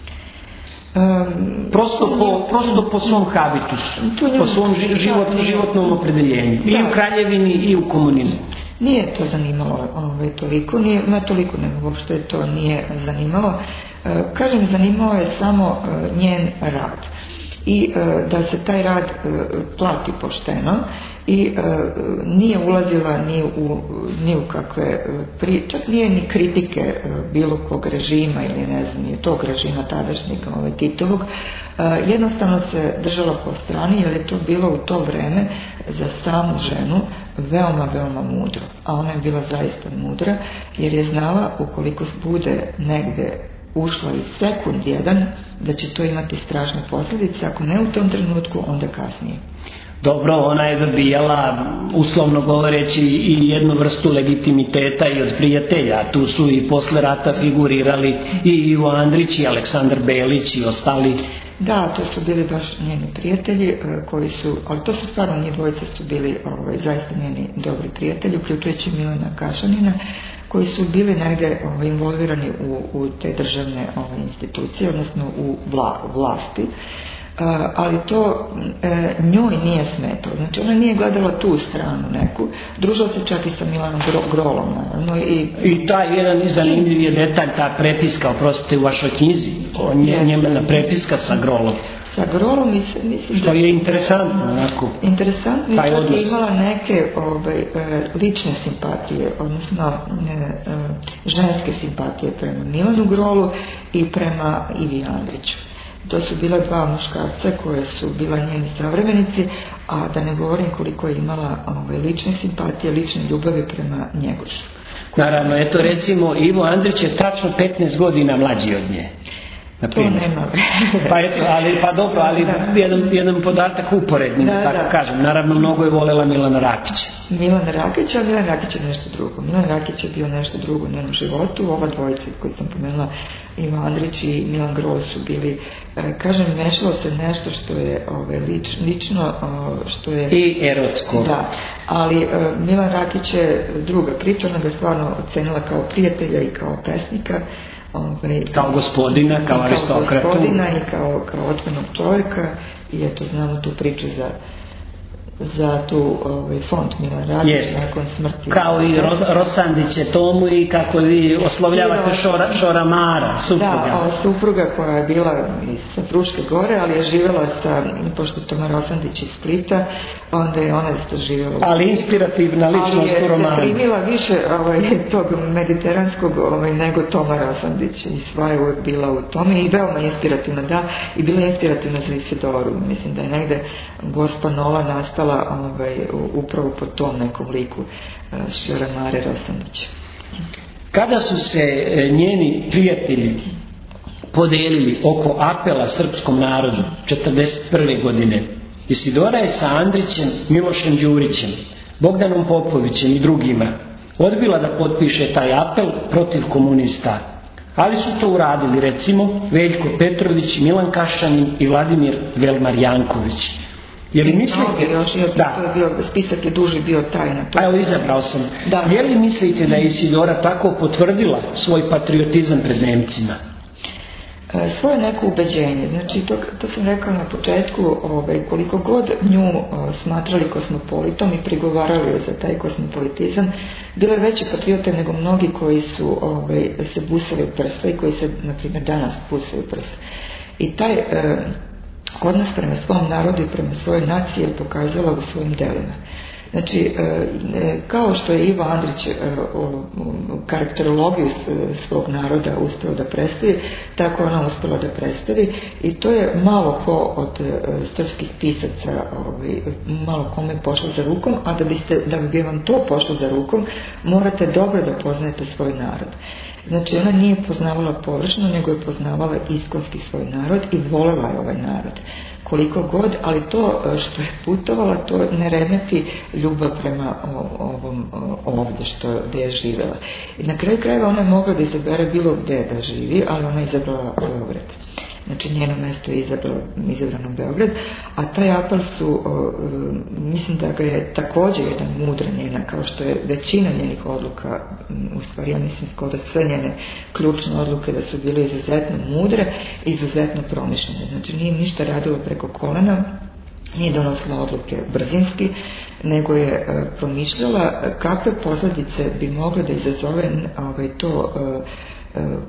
Speaker 3: Um, prosto, po, prosto po svom habitusu, po svom život, životnom opredeljenju, da. I u kraljevini i u komunizmu.
Speaker 4: Nije to zanimalo ovaj, toliko, nije, ne toliko nego uopšte to nije zanimalo. Uh, kažem, zanimalo je samo uh, njen rad i uh, da se taj rad uh, plati pošteno i uh, nije ulazila ni u, ni u kakve uh, pri, čak nije ni kritike uh, bilo kog režima ili ne znam, nije tog režima tadašnjeg ovaj, Titovog. Uh, jednostavno se držala po strani jer je to bilo u to vreme za samu ženu veoma, veoma mudro. A ona je bila zaista mudra jer je znala ukoliko bude negde ušla i sekund jedan da će to imati strašne posljedice, ako ne u tom trenutku, onda kasnije.
Speaker 3: Dobro, ona je dobijala, uslovno govoreći, i jednu vrstu legitimiteta i od prijatelja. Tu su i posle rata figurirali i Ivo Andrić i Aleksandar Belić i ostali.
Speaker 4: Da, to su bili baš njeni prijatelji koji su, ali to su stvarno njih dvojica su bili ovaj, zaista njeni dobri prijatelji, uključujući Milana Kašanina, koji su bili negdje ovaj, involvirani u, u te državne ovaj, institucije, odnosno u vla, vlasti. Uh, ali to e, njoj nije smetalo. Znači ona nije gledala tu stranu neku, družila se čak i sa Milanom Grolom naravno. I,
Speaker 3: I taj jedan zanimljiv je detalj, ta prepiska, oprostite, u vašoj knjizi, nje, njemena prepiska sa Grolom.
Speaker 4: Sa Grolom mislim, mislim
Speaker 3: što je interesantno onako.
Speaker 4: Interesantno, čak je imala neke ovaj, lične simpatije, odnosno ne, ženske simpatije prema Milanu Grolu i prema Ivi Andriću. To su bila dva muškarca koje su bila njeni savremenici, a da ne govorim koliko je imala ove, lične simpatije, lične ljubavi prema Njegošu.
Speaker 3: Naravno, eto recimo Ivo Andrić je tačno petnaest godina mlađi od nje.
Speaker 4: To nema.
Speaker 3: pa eto, ali, pa dobro, ali da. jedan, jedan podatak uporedni, da, tako da. kažem. Naravno, mnogo je volela Milana Rakića.
Speaker 4: Milana Rakića, Milan Rakić je nešto drugo. Milan Rakić je bio nešto drugo u njenom životu. Ova dvojica koji sam pomenula, Ivo Andrić i Milan Grol, su bili, kažem, mešalo se nešto što je ove, lič, lično, što je...
Speaker 3: I erotsko.
Speaker 4: Da, ali Milan Rakić je druga priča, ona ga stvarno ocenila kao prijatelja i kao pesnika. Ove,
Speaker 3: kao gospodina, kao aristokratu.
Speaker 4: Kao gospodina i kao, kao otmenog čovjeka, i eto znamo tu priču za, za tu ovaj, fond Milan Rakić nakon smrti.
Speaker 3: Kao i Ros, Rosandiće Tomu i kako vi oslovljavate Šora, Šoramara, supruga.
Speaker 4: Da, o, supruga koja je bila sa Fruške gore, ali je živjela sa, pošto Toma Rosandić iz Splita, onda je ona živjela...
Speaker 3: Ali inspirativna ličnost u romanu.
Speaker 4: Ali je se primila više ovaj, tog mediteranskog ovaj, nego Toma Rosandić, i sva je uvijek bila u tome i veoma inspirativna, da, i bila inspirativna za Isidoru. Mislim da je negde Gospa Nova nastala ovaj, upravo po tom nekom liku Šoramare Rosandića.
Speaker 3: Kada su se njeni prijatelji podelili oko apela srpskom narodu četrdeset prve godine, Isidora je sa Andrićem, Milošem Đurićem, Bogdanom Popovićem i drugima odbila da potpiše taj apel protiv komunista, ali su to uradili recimo Veljko Petrović, Milan Kašanin i Vladimir Velmar Janković. Je li mislite...
Speaker 4: Još, još, da. To je bio, spisak je duži bio tajna.
Speaker 3: A evo, izabrao sam. Da. Je li mislite da je Isidora tako potvrdila svoj patriotizam pred Nemcima?
Speaker 4: E, svoje neko ubeđenje. Znači, to, to sam rekao na početku, ovaj, koliko god nju o, smatrali kosmopolitom i prigovarali za taj kosmopolitizam, bila je veći patriote nego mnogi koji su ovaj, se busali u prsa i koji se, na primjer, danas busaju u prsa. I taj... E, odnos prema svom narodu i prema svojoj naciji je pokazala u svojim delima. Znači, kao što je Ivo Andrić karakterologiju svog naroda uspeo da predstavi, tako ona uspela da predstavi, i to je malo ko od srpskih pisaca, malo kome pošlo za rukom, a da, biste, da bi vam to pošlo za rukom, morate dobro da poznajete svoj narod. Znači, ona nije poznavala površno, nego je poznavala iskonski svoj narod i volela je ovaj narod. Koliko god, ali to što je putovala, to ne remeti ljubav prema ovom ovdje što gdje je živjela. I na kraju krajeva ona je mogla da izabere bilo gdje da živi, ali ona je izabrala Beograd. Znači, njeno mesto je izabrano, izabrano Beograd, a taj apel su, o, mislim da ga je također jedan mudra njena, kao što je većina njenih odluka, u stvari ja mislim skoro sve njene ključne odluke da su bile izuzetno mudre i izuzetno promišljene. Znači, nije ništa radila preko kolena, nije donosila odluke brzinski, nego je e, promišljala kakve posljedice bi mogle da izazove ovaj, to e, e,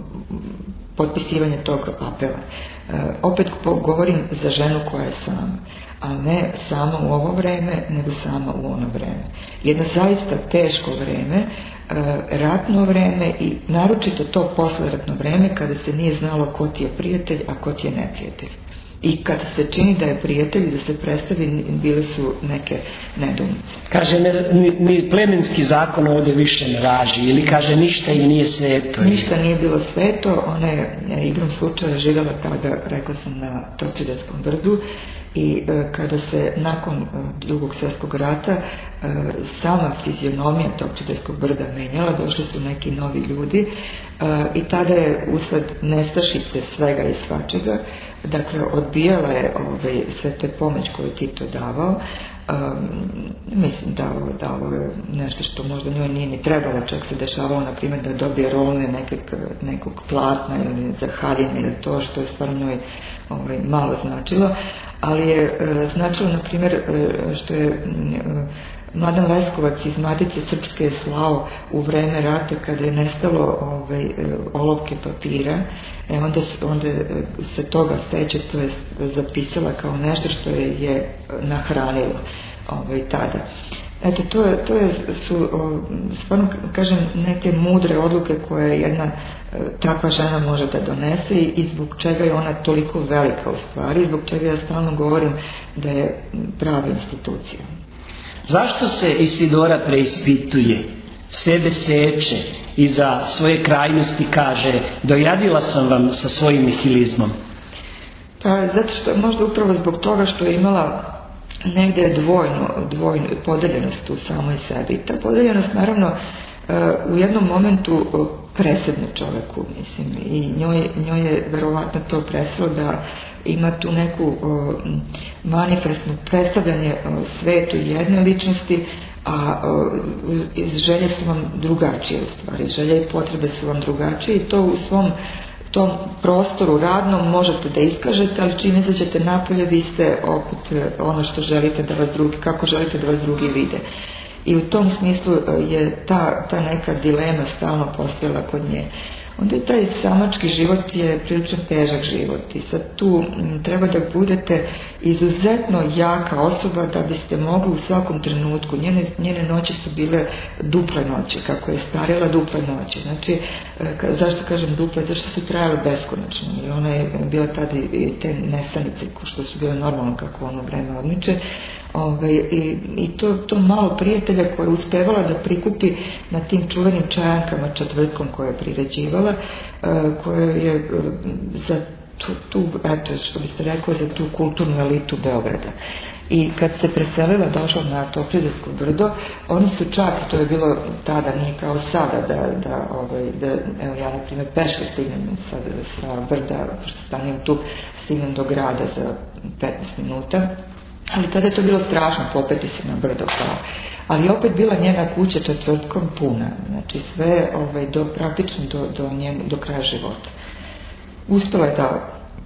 Speaker 4: potpisivanje tog apela. E, opet govorim za ženu koja je sama, a ne sama u ovo vreme, nego sama u ono vreme. Jedno zaista teško vreme, e, ratno vreme i naročito to posleratno vreme kada se nije znalo ko ti je prijatelj, a ko ti je neprijatelj. I kad se čini da je prijatelj, da se predstavi, bile su neke nedoumice.
Speaker 3: Kaže, ni, ni plemenski zakon ovdje više ne važi, ili kaže ništa i nije sveto.
Speaker 4: Ništa nije bilo sveto, ona je igrom slučaja živjela tada, rekla sam, na Topčiderskom brdu, i e, kada se nakon e, drugog svjetskog rata e, sama fizionomija Topčiderskog brda menjala, došli su neki novi ljudi, e, i tada je usled nestašice svega i svačega, dakle odbijala je ovaj, sve te pomoć koju je Tito davao. Um, mislim da ovo je nešto što možda njoj nije ni trebalo, čak se dešavalo na primjer da dobije rolne nekog, nekog platna ili za haljine ili to što je stvarno njoj ovaj, malo značilo, ali je e, značilo na primjer e, što je e, Mladen Leskovac iz Matice Srpske slao u vreme rata kada je nestalo ovaj, olovke papira, e, onda, onda se toga seća, to je zapisala kao nešto što je, je nahranilo ovaj, tada. Eto, to, je, to je, su, stvarno kažem, neke mudre odluke koje jedna e, takva žena može da donese i zbog čega je ona toliko velika u stvari, zbog čega ja stalno govorim da je prava institucija.
Speaker 3: Zašto se Isidora preispituje, sebe seče i za svoje krajnosti kaže dojadila sam vam sa svojim nihilizmom?
Speaker 4: Pa zato što, možda upravo zbog toga što je imala negdje dvojno, dvojno podeljenost u samoj sebi. Ta podeljenost naravno u jednom momentu presedne čoveku, mislim, i njoj, njoj je verovatno to presilo da ima tu neku manifestnu predstavljanje svetu jedne ličnosti, a želje su vam drugačije u stvari, želje i potrebe su vam drugačije i to u svom tom prostoru radnom možete da iskažete, ali čim izađete napolje vi ste opet ono što želite da vas drugi, kako želite da vas drugi vide. I u tom smislu je ta, ta neka dilema stalno postojala kod nje. Onda je taj samački život je prilično težak život i sad tu treba da budete izuzetno jaka osoba da biste mogli u svakom trenutku, njene, njene noći su bile duple noći, kako je starila duple noći, znači zašto kažem duple, zašto su trajale beskonačno i ona je bila tada i te nesanice ko što su bile normalno kako ono vreme odmiče. Ove, i, i to, to malo prijatelja koje je uspevala da prikupi na tim čuvenim čajankama četvrtkom koje je priređivala, koje je za tu, tu, eto, što bi se rekao, za tu kulturnu elitu Beograda. I kad se preselila, došla na Toplidarsko brdo, oni su čak, to je bilo tada, nije kao sada, da, da, ovaj, da evo ja na primjer peške stignem sa, sa brda, pošto stanem tu, stignem do grada za petnaest minuta, ali tada je to bilo strašno, popeti se na brdo kao. Ali je opet bila njena kuća četvrtkom puna, znači sve ovaj, do, praktično do, do, njen, do kraja života. Uspela je da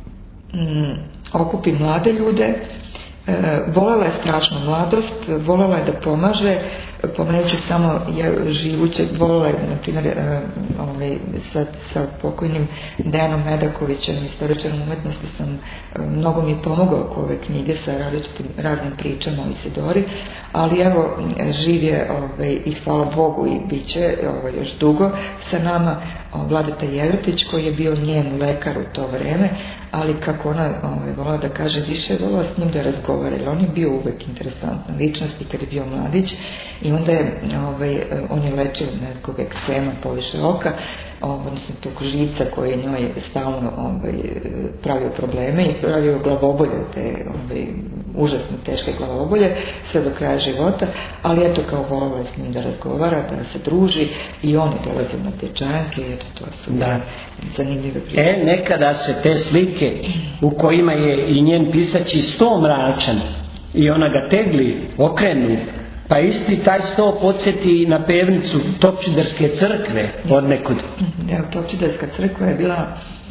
Speaker 4: mm, okupi mlade ljude, e, volela je strašno mladost, volela je da pomaže, pomenut ću samo je živuće, volela je, na primjer, e, ovaj, sa, sa pokojnim Dejanom Medakovićem, istoričarom umetnosti, sam e, mnogo mi pomogao oko ove knjige sa različitim raznim pričama o Isidori, ali evo, živ je ovaj, i hvala Bogu i bit će ovaj, još dugo sa nama Vladeta Jevretić, koji je bio njen lekar u to vreme, ali kako ona ovaj, volala da kaže, više je volala s njim da razgovara, jer on je bio uvek interesantna ličnost i kad je bio mladić i onda je, ovaj, on je lečio nekog eksema poviše oka, odnosno tog živca koji je njoj stalno ovaj, pravio probleme i pravio glavobolje, te ovaj, užasno teške glavobolje, sve do kraja života, ali eto kao volala je s njim da razgovara, da se druži i on je dolazio na te čajanke i eto to su da. zanimljive priče.
Speaker 3: E, nekada se te slike u kojima je i njen pisaći sto mračan i ona ga tegli, okrenu, pa isti taj sto podsjeti na pevnicu Topčiderske crkve od nekud.
Speaker 4: Ja, Topčiderska crkva je bila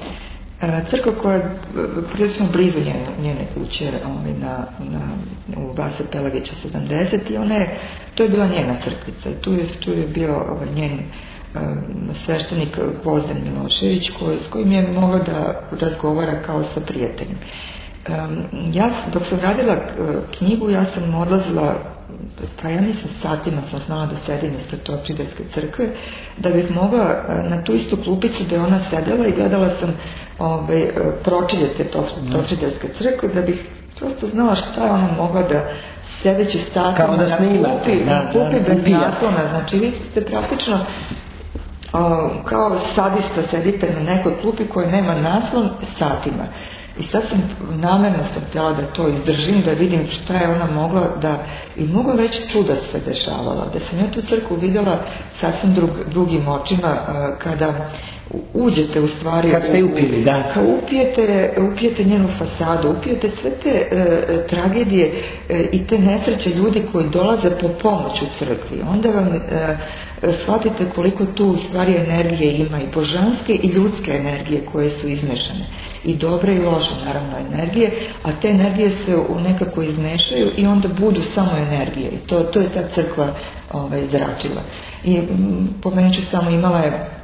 Speaker 4: crkva koja je prilično blizu njene, njene kuće ovaj, na, na, u Vase Pelagića sedamdeset i ona je, to je bila njena crkvica i tu je, tu je bio ovaj, njen um, sveštenik Gvozden Milošević koji, s kojim je mogla da razgovara kao sa prijateljem. Um, ja, dok sam radila knjigu, ja sam odlazila, pa ja mislim satima sam znala da sedim ispred Topčiderske crkve, da bih mogla na tu istu klupicu da je ona sedela i gledala sam ovaj, pročilje te Topčiderske crkve, da bih prosto znala šta je ona mogla da sedeći satima
Speaker 3: kao da snima,
Speaker 4: na klupi, na klupi bez naslona, znači vi ste praktično o, kao sadista sedite na nekoj klupi koja nema naslon satima. I sad sam, namjerno sam htjela da to izdržim, da vidim šta je ona mogla da, i mnogo već čuda se dešavala, da sam ja tu crkvu vidjela sasvim drug, drugim očima kada uđete u stvari,
Speaker 3: kad ste upili, da.
Speaker 4: Kad upijete, upijete njenu fasadu, upijete sve te e, tragedije e, i te nesreće ljudi koji dolaze po pomoć u crkvi, onda vam e, shvatite koliko tu u stvari energije ima i božanske i ljudske energije koje su izmešane i dobre i loše naravno energije, a te energije se u nekako izmešaju i onda budu samo energije i to, to je ta crkva ovaj, zračila. I pomenut ću samo, imala je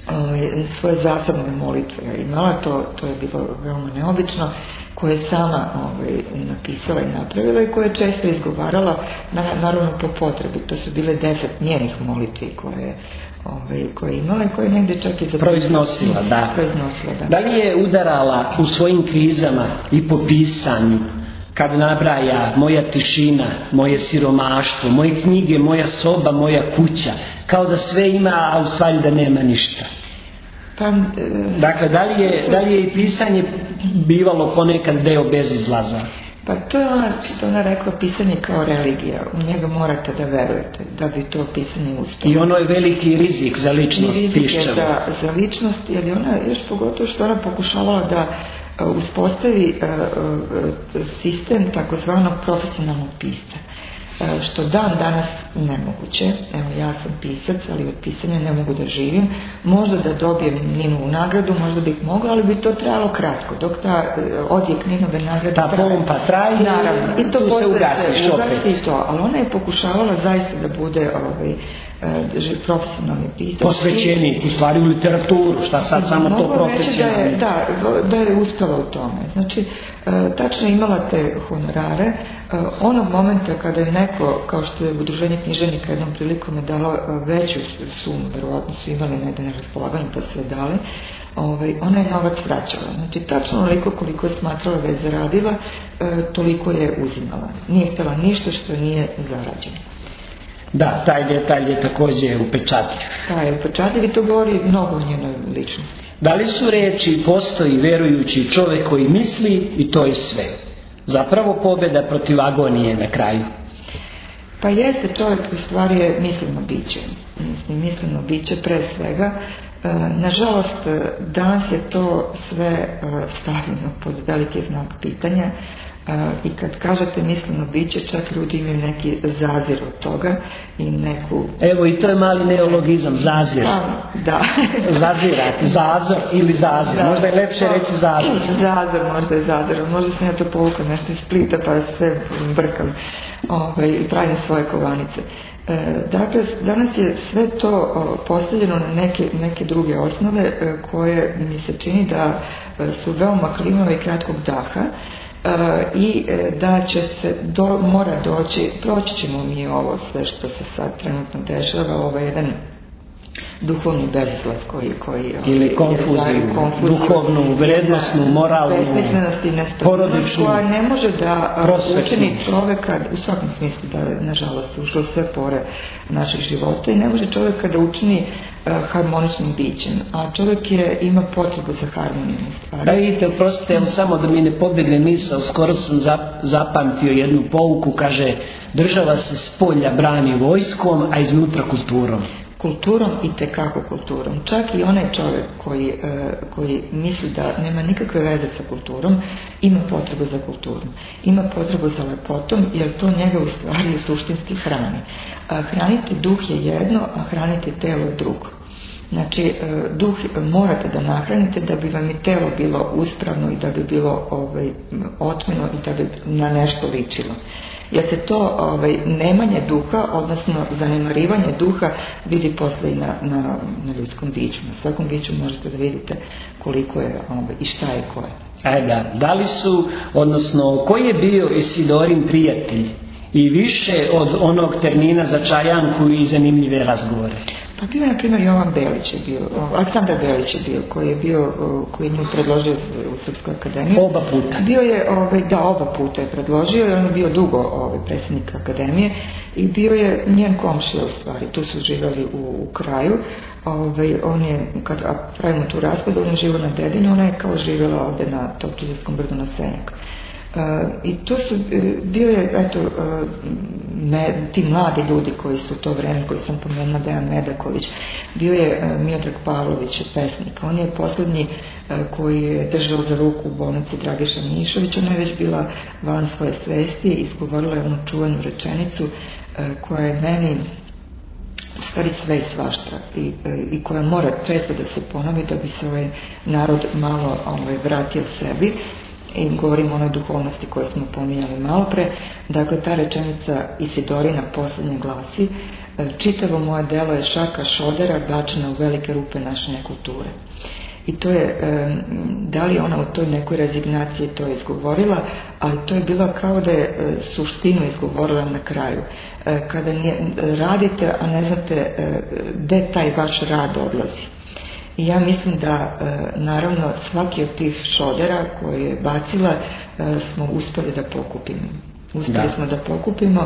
Speaker 4: ovaj, svoje zasebne molitve imala, to, to je bilo veoma neobično, koje je sama ovaj, napisala i napravila i koje je često izgovarala, na, naravno po potrebi. To su bile deset njenih molitvi koje, ovaj, koje je imala i koje je negdje čak i
Speaker 3: proiznosila, da.
Speaker 4: proiznosila da.
Speaker 3: Da li je udarala u svojim krizama i po pisanju, kad nabraja moja tišina, moje siromaštvo, moje knjige, moja soba, moja kuća, kao da sve ima, a u stvari da nema ništa?
Speaker 4: Pa, e,
Speaker 3: dakle, da li, je, da li je i pisanje bivalo ponekad deo bez izlaza?
Speaker 4: Pa to je ona, što ona rekla, pisanje kao religija. U njega morate da verujete da bi to pisanje uspjelo.
Speaker 3: I ono je veliki rizik za ličnost pišćeva.
Speaker 4: Za, za ličnost, jer je ona još pogotovo što ona pokušavala da uh, uspostavi uh, uh, sistem takozvanog profesionalnog pisca. Uh, što dan danas nemoguće. Evo, ja sam pisac, ali od pisanja ne mogu da živim. Možda da dobijem Ninovu nagradu, možda bih mogla, ali bi to trajalo kratko. Dok ta uh, odjek Ninove nagrade
Speaker 3: ta
Speaker 4: traje.
Speaker 3: pompa traje, naravno, i to tu se ugasiš opet.
Speaker 4: To, ali ona je pokušavala zaista da bude ovaj, profesionalni pisac.
Speaker 3: Posvećeni u stvari u literaturu, šta sad samo to profesionalni.
Speaker 4: Da, da je uspjela u tome. Znači, tačno imala te honorare. Onog momenta kada je neko, kao što je Udruženje književnika jednom prilikom je dalo veću sumu, verovatno su imali negdje na raspolaganju pa su je dali, ovaj, ona je novac vraćala. Znači, tačno onoliko koliko je smatrala da je zaradila, toliko je uzimala. Nije htjela ništa što nije zarađeno.
Speaker 3: Da, taj detalj je također upečatljiv.
Speaker 4: Taj je upečatljiv i to govori mnogo o njenoj ličnosti.
Speaker 3: Da li su reči postoji verujući čovjek koji misli i to je sve? Zapravo pobjeda protiv agonije na kraju.
Speaker 4: Pa jeste, čovjek u stvari je misleno biće. Mislim, misleno biće pre svega. Nažalost, danas je to sve stavljeno pod veliki znak pitanja. I kad kažete misleno biće, čak ljudi imaju neki zazir od toga i neku...
Speaker 3: Evo i to je mali neologizam, zazir.
Speaker 4: Da.
Speaker 3: Zazirati, zazor ili zazir. Da. Možda je lepše reći zazir.
Speaker 4: Zazor, možda je zazir. Možda sam ja to povukla nešto iz Splita pa sve brkam ovaj, i pravim svoje kovanice. E, dakle, danas je sve to postavljeno na neke, neke druge osnove e, koje mi se čini da su veoma klimave i kratkog daha. Uh, i uh, da će se do, mora doći, proći ćemo mi ovo sve što se sad trenutno dešava, ovo je jedan duhovni bezizlaz koji, koji
Speaker 3: ili konfuziju, duhovnu, vrednostnu, moralnu, porodičnu,
Speaker 4: koja ne može da učini čovjeka, u svakom smislu da nažalost ušlo u sve pore naših života i ne može čovjeka da učini uh, harmoničnim bićem, a čovjek je, ima potrebu za harmonijom stvari.
Speaker 3: Da vidite, oprostite, evo samo da mi ne pobjegne misao, skoro sam zapamtio jednu pouku, kaže, država se s polja brani vojskom, a iznutra kulturom.
Speaker 4: Kulturom i tekako kulturom. Čak i onaj čovjek koji, e, koji misli da nema nikakve veze sa kulturom, ima potrebu za kulturom. Ima potrebu za lepotom, jer to njega u stvari suštinski hrani. A hraniti duh je jedno, a hraniti telo je drugo. Znači, e, duh morate da nahranite da bi vam i telo bilo uspravno i da bi bilo ovaj, otmeno i da bi na nešto ličilo. Jer se to ovaj, nemanje duha, odnosno zanemarivanje duha vidi posle i na, na, na ljudskom biću. Na svakom biću možete da vidite koliko je ovaj, i šta je ko je.
Speaker 3: E da, da li su, odnosno koji je bio Isidorin prijatelj i više od onog termina za čajanku i zanimljive razgovore?
Speaker 4: Pa bio je, na primjer, Jovan Belić je bio, Aleksandar Belić je bio, koji je bio, koji je nju predložio u Srpskoj akademiji.
Speaker 3: Oba puta.
Speaker 4: Bio je, ovaj, da, oba puta je predložio, jer on je bio dugo ovaj, predsjednik akademije i bio je njen komšija u stvari, tu su živjeli u, u kraju. Ovaj, on je, kad pravimo tu raspodu, on je živio na Dedinju, ona je kao živjela ovdje na Topčićevskom brdu na Senjaku. Uh, I to su, bio je, eto, uh, me, ti mladi ljudi koji su to vreme, koji sam pomenula, Dejan Medaković, bio je uh, Miodrag Pavlović, pesnik. On je posljednji uh, koji je držao za ruku u bolnici Dragiša Mišović. Ona je već bila van svoje svesti i izgovorila je onu čuvenu rečenicu uh, koja je meni u stvari sve i svašta i, i koja mora često da se ponovi da bi se ovaj narod malo ovaj, vratio sebi. i govorim o onoj duhovnosti koju smo pominjali malo pre. Dakle, ta rečenica Isidorina posljednje glasi: čitavo moje delo je šaka šodera bačena u velike rupe naše nekulture. I to je, da li ona u toj nekoj rezignaciji to je izgovorila, ali to je bila kao da je suštinu izgovorila na kraju. Kada radite, a ne znate gde taj vaš rad odlazi. I ja mislim da, naravno, svaki od tih šodera koje je bacila smo uspjeli da pokupimo. Uspjeli smo da pokupimo,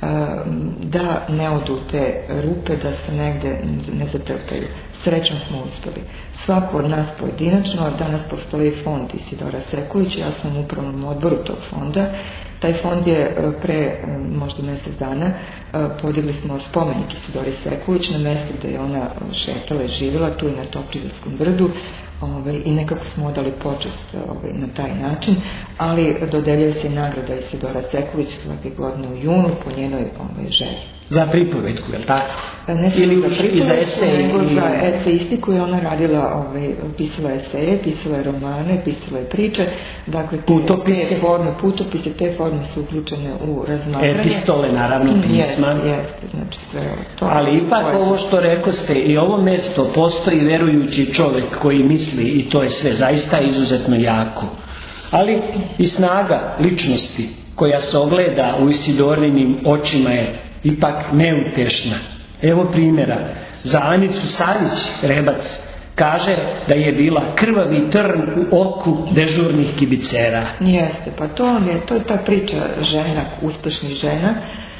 Speaker 4: da ne odu te rupe, da se negde ne zatrpaju. Srećom smo uspjeli. Svako od nas pojedinačno, danas postoji fond Isidora Sekulić, ja sam u upravnom odboru tog fonda. Taj fond je pre možda mjesec dana podigli smo spomenik Isidori Sekulić na mjestu gdje je ona šetala i živjela, tu i na Topčiderskom brdu, ovaj, i nekako smo odali počest ovaj, na taj način, ali dodeljuje se i nagrada Isidora Sekulić svake godine u junu po njenoj ovaj, želji.
Speaker 3: Za pripovetku, je li tako?
Speaker 4: Ne ili za pripovetku, za esej, nego i... za eseistiku je ona radila, ovaj, pisala eseje, pisala je romane, pisala je priče, dakle te, te forme, putopise, te forme su uključene u razmatranje.
Speaker 3: Epistole, naravno, pisma.
Speaker 4: Jeste, jeste, znači sve to.
Speaker 3: Ali ipak ovo što rekoste, i ovo mjesto postoji verujući čovjek koji misli, i to je sve zaista izuzetno jako. Ali i snaga ličnosti koja se ogleda u Isidorinim očima je ipak neutešna. Evo primjera. Za Anicu Savić Rebac kaže da je bila krvavi trn u oku dežurnih kibicera.
Speaker 4: Jeste, pa to je, to je ta priča žena, uspešnih žena.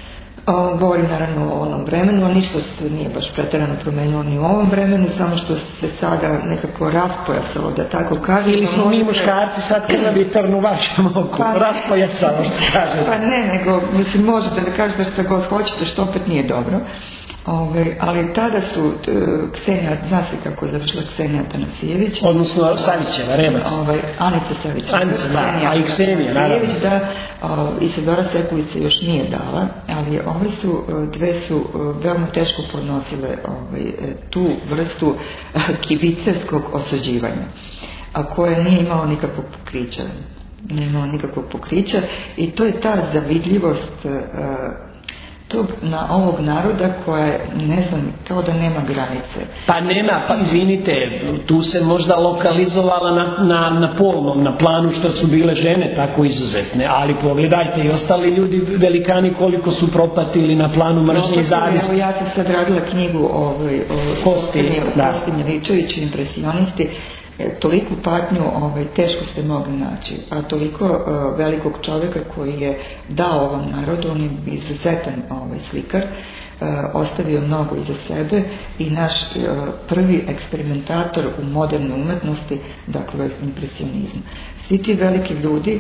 Speaker 4: O, govorim naravno o onom vremenu, a ništa se nije baš pretjerano promenilo ni u ovom vremenu, samo što se sada nekako raspojasalo, da tako kaže.
Speaker 3: Ili smo mi muškarci sad krvavi trn u vašem oku, pa, raspojasalo što kažete.
Speaker 4: Pa ne, nego mislim, možete da kažete što god hoćete, što opet nije dobro. Ove, ali tada su uh, Ksenija, zna se kako je završila Ksenija Tanasijević,
Speaker 3: odnosno Savićeva, Rebac,
Speaker 4: ove, Anica Savić,
Speaker 3: Anica, da, a i Ksenija, naravno.
Speaker 4: Da, uh, Isidora Sekulić se još nije dala, ali ove su, uh, dve su uh, veoma teško podnosile ovaj, tu vrstu uh, kibicerskog osuđivanja, a koje nije imalo nikakvog pokrića. Nije imalo nikakvog pokrića i to je ta zavidljivost uh, tog na ovog naroda koja je, ne znam, kao da nema granice.
Speaker 3: Pa nema, pa izvinite, tu se možda lokalizovala na, na, na polnom, na planu što su bile žene tako izuzetne, ali pogledajte i ostali ljudi velikani koliko su propatili na planu mržnje i zavisti.
Speaker 4: Evo ja sam sad radila knjigu ovaj, o Kosti Miličević, impresionisti. Toliko patnju ovaj, teško ste mogli naći, a toliko uh, velikog čovjeka koji je dao ovom narodu, on je izuzetan ovaj, slikar, uh, ostavio mnogo iza sebe i naš uh, prvi eksperimentator u modernoj umetnosti, dakle impresionizmu. Svi ti veliki ljudi,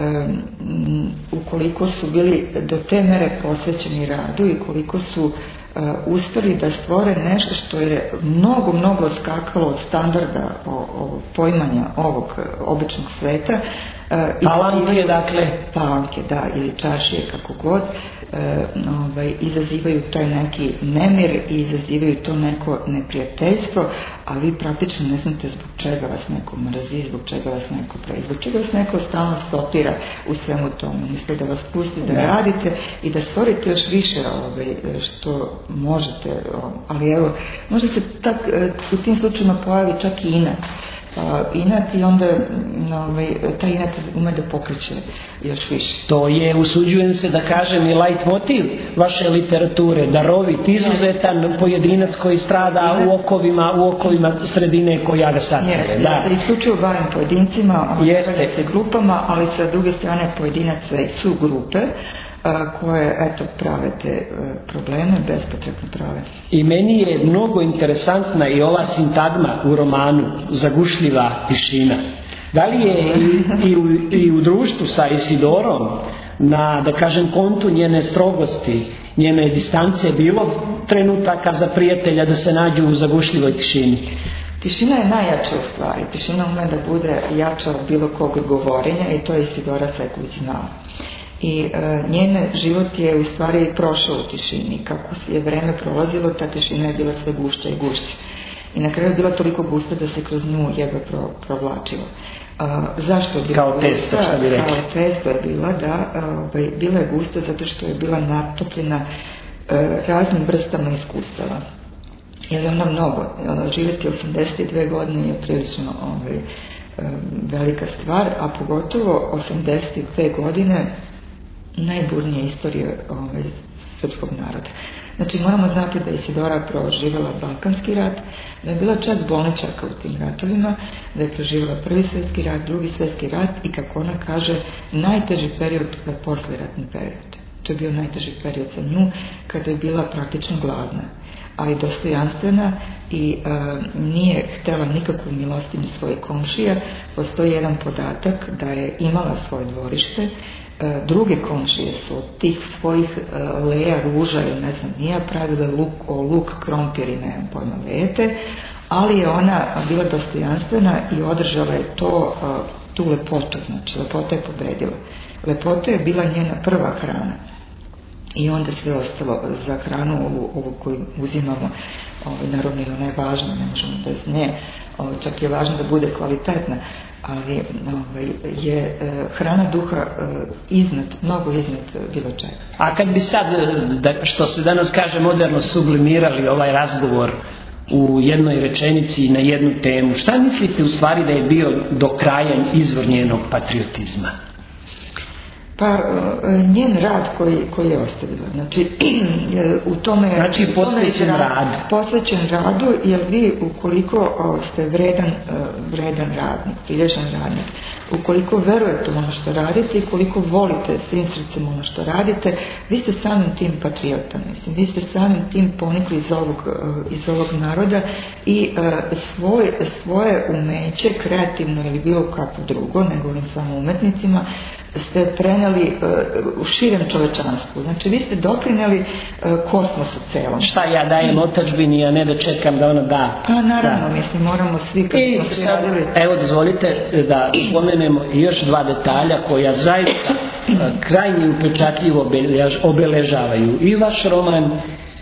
Speaker 4: um, ukoliko su bili do te mere posvećeni radu i koliko su Uh, uspjeli da stvore nešto što je mnogo, mnogo skakalo od standarda o, o poimanja ovog običnog sveta. Uh,
Speaker 3: palanke, dakle.
Speaker 4: Palanke, da, ili čašije, kako god. Uh, ovaj, izazivaju taj neki nemir i izazivaju to neko neprijateljstvo, a vi praktično ne znate zbog čega vas neko mrzi, zbog čega vas neko pravi, zbog čega vas neko stalno stopira u svemu tomu. Misle da vas pusti da, da radite i da stvorite još više ovaj, što možete, ali evo, možda se tak, u tim slučajima pojavi čak i inat. Uh, inat i onda ovaj, taj inat ume da pokreće još više.
Speaker 3: To je, usuđujem se da kažem, i lajt motiv vaše literature, darovit, izuzetan pojedinac koji strada inat, u okovima, u okovima sredine koja ga satire.
Speaker 4: Da. Ja se isključivo bavim pojedincima,
Speaker 3: jeste
Speaker 4: se grupama, ali sa druge strane pojedinaca i su grupe koje, eto, prave te probleme, bespotrebno prave.
Speaker 3: I meni je mnogo interesantna i ova sintagma u romanu, zagušljiva tišina. Da li je i, i, u, i u društvu sa Isidorom, na, da kažem, kontu njene strogosti, njene distance, bilo trenutaka za prijatelja da se nađu u zagušljivoj tišini?
Speaker 4: Tišina je najjača u stvari. Tišina ume da bude jača od bilo kog govorenja i to je Isidora Sekulić znala. I e, njen život je u stvari prošao u tišini. Kako je vreme prolazilo, ta tišina je bila sve gušća i gušća. I na kraju je bila toliko gusta da se kroz nju jedva pro, provlačila. A, zašto je bila
Speaker 3: kao testo,
Speaker 4: gusta?
Speaker 3: što bi rekli.
Speaker 4: Kao testo je bila, da, ovaj, bila je gusta zato što je bila natopljena e, raznim vrstama iskustava. Jer je ona mnogo, ona živjeti osamdeset dvije godine je prilično ovaj, e, velika stvar, a pogotovo osamdeset dvije godine najburnije istorije ovaj, srpskog naroda. Znači moramo znati da je Isidora proživjela Balkanski rat, da je bila čak bolničarka u tim ratovima, da je proživjela prvi svjetski rat, drugi svjetski rat i kako ona kaže najteži period je poslijeratni period. To je bio najteži period za nju kada je bila praktično gladna, ali dostojanstvena i e, nije htjela nikakvu milostinju svojih komšija. Postoji jedan podatak da je imala svoje dvorište. Druge komšije su od tih svojih leja, ruža ili ne znam nije pravile luk, o luk, krompir i nemam pojma vete, ali je ona bila dostojanstvena i održala je to, tu lepotu, znači lepota je pobedila. Lepota je bila njena prva hrana i onda sve ostalo za hranu ovu, ovu koju uzimamo, ovaj, naravno ona je važna, ne možemo bez nje, ovaj, čak je važno da bude kvalitetna, ali ovaj, je e, hrana duha e, iznad, mnogo iznad bilo čega.
Speaker 3: A kad bi sad, da, što se danas kaže moderno, sublimirali ovaj razgovor u jednoj rečenici na jednu temu, šta mislite u stvari da je bio do kraja izvor njenog patriotizma?
Speaker 4: Pa njen rad koji, koji je ostavila, znači u tome...
Speaker 3: Znači posvećen rad.
Speaker 4: Posvećen radu, jer vi ukoliko ste vredan, vredan radnik, prilježan radnik, ukoliko verujete u ono što radite i koliko volite svim srcem ono što radite, vi ste samim tim patriota, mislim, vi ste samim tim ponikli iz ovog, iz ovog naroda i svoj, svoje umeće, kreativno ili bilo kakvo drugo, ne govorim samo umetnicima, ste prenijeli uh, u širem čovečanstvu. Znači vi ste doprinijeli uh, kosmosu celom.
Speaker 3: Šta ja dajem otadžbini, a ne da čekam da ona da.
Speaker 4: Pa naravno,
Speaker 3: da.
Speaker 4: Mislim, moramo svi kad
Speaker 3: I
Speaker 4: smo svi
Speaker 3: sad,
Speaker 4: radili...
Speaker 3: Evo, dozvolite da spomenemo još dva detalja koja zaista krajnje upečatljivo obeležavaju i vaš roman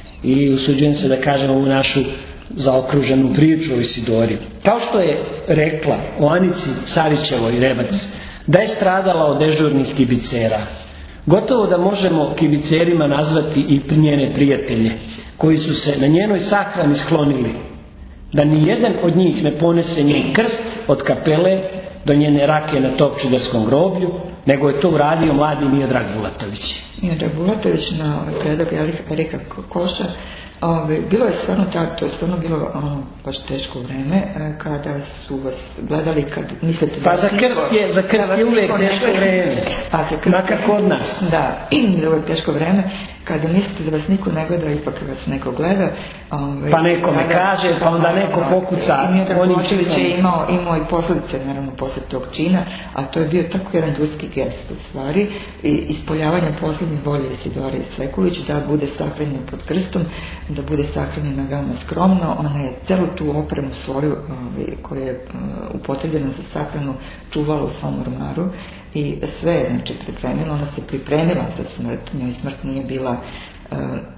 Speaker 3: i usuđujem se da kažem ovu našu zaokruženu priču o Isidori. Kao što je rekla o Anici Savićevoj Rebac, da je stradala od dežurnih kibicera. Gotovo da možemo kibicerima nazvati i njene prijatelje, koji su se na njenoj sahrani sklonili, da ni jedan od njih ne ponese njen krst od kapele do njene rake na Topčidarskom groblju, nego je to uradio mladi Miodrag Bulatović.
Speaker 4: Miodrag Bulatović na predlog Erika Koša. Ove, bilo je stvarno tako, to je stvarno bilo ono, baš teško vreme kada su vas gledali, kad mislite da...
Speaker 3: Pa za krst je, za krst je uvijek teško vreme, makar kod nas.
Speaker 4: Da, da uvijek teško vreme, kada mislite da vas niko ne gleda, ipak vas neko gleda. Ove,
Speaker 3: pa neko me kaže, pa onda neko pokuca.
Speaker 4: I Miodrag Bulatović je imao, imao i posljedice, naravno, posle tog čina, a to je bio tako jedan ljudski gest, u stvari, i ispoljavanje posljednje volje Isidore Svekulić da bude sahranjen pod krstom, da bude sahranjena veoma skromno. Ona je celu tu opremu svoju ovaj, koja je uh, upotrebljena za sahranu čuvala u svom ormaru i sve je znači pripremila. Ona se pripremila za smrt, njoj smrt nije bila uh,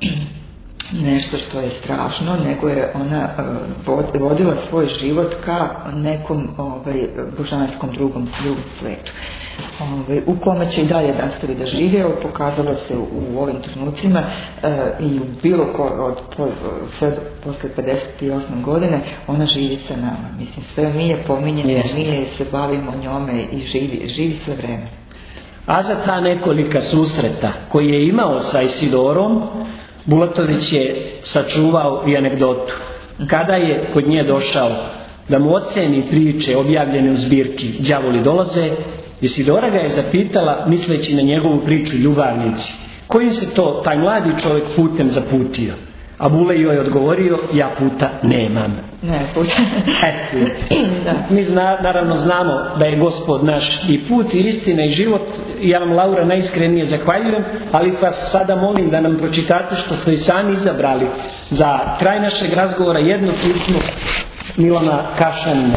Speaker 4: nešto što je strašno, nego je ona uh, vodila svoj život ka nekom ovaj, božanskom drugom, drugom svetu. Ove, u kome će i dalje nastavi da žive, pokazalo se u, u ovim trenucima e, i u bilo ko od po, sve posle pedeset osme godine ona živi sa nama. Mislim, sve mi je pominjeno, mi je se bavimo njome i živi, živi sve vreme.
Speaker 3: A za ta nekolika susreta koji je imao sa Isidorom, Bulatović je sačuvao i anegdotu. Kada je kod nje došao da mu oceni priče objavljene u zbirki Đavoli dolaze, Isidora ga je zapitala, misleći na njegovu priču Ljubavnici, kojim se to taj mladi čovjek putem zaputio. A Bule joj je odgovorio, ja puta nemam.
Speaker 4: Ne, puta.
Speaker 3: Eto, mi zna, naravno znamo da je Gospod naš i put, i istina, i život. Ja vam, Laura, najiskrenije zahvaljujem, ali vas sada molim da nam pročitate što ste i sami izabrali za kraj našeg razgovora jedno pismo Milana Kašanina.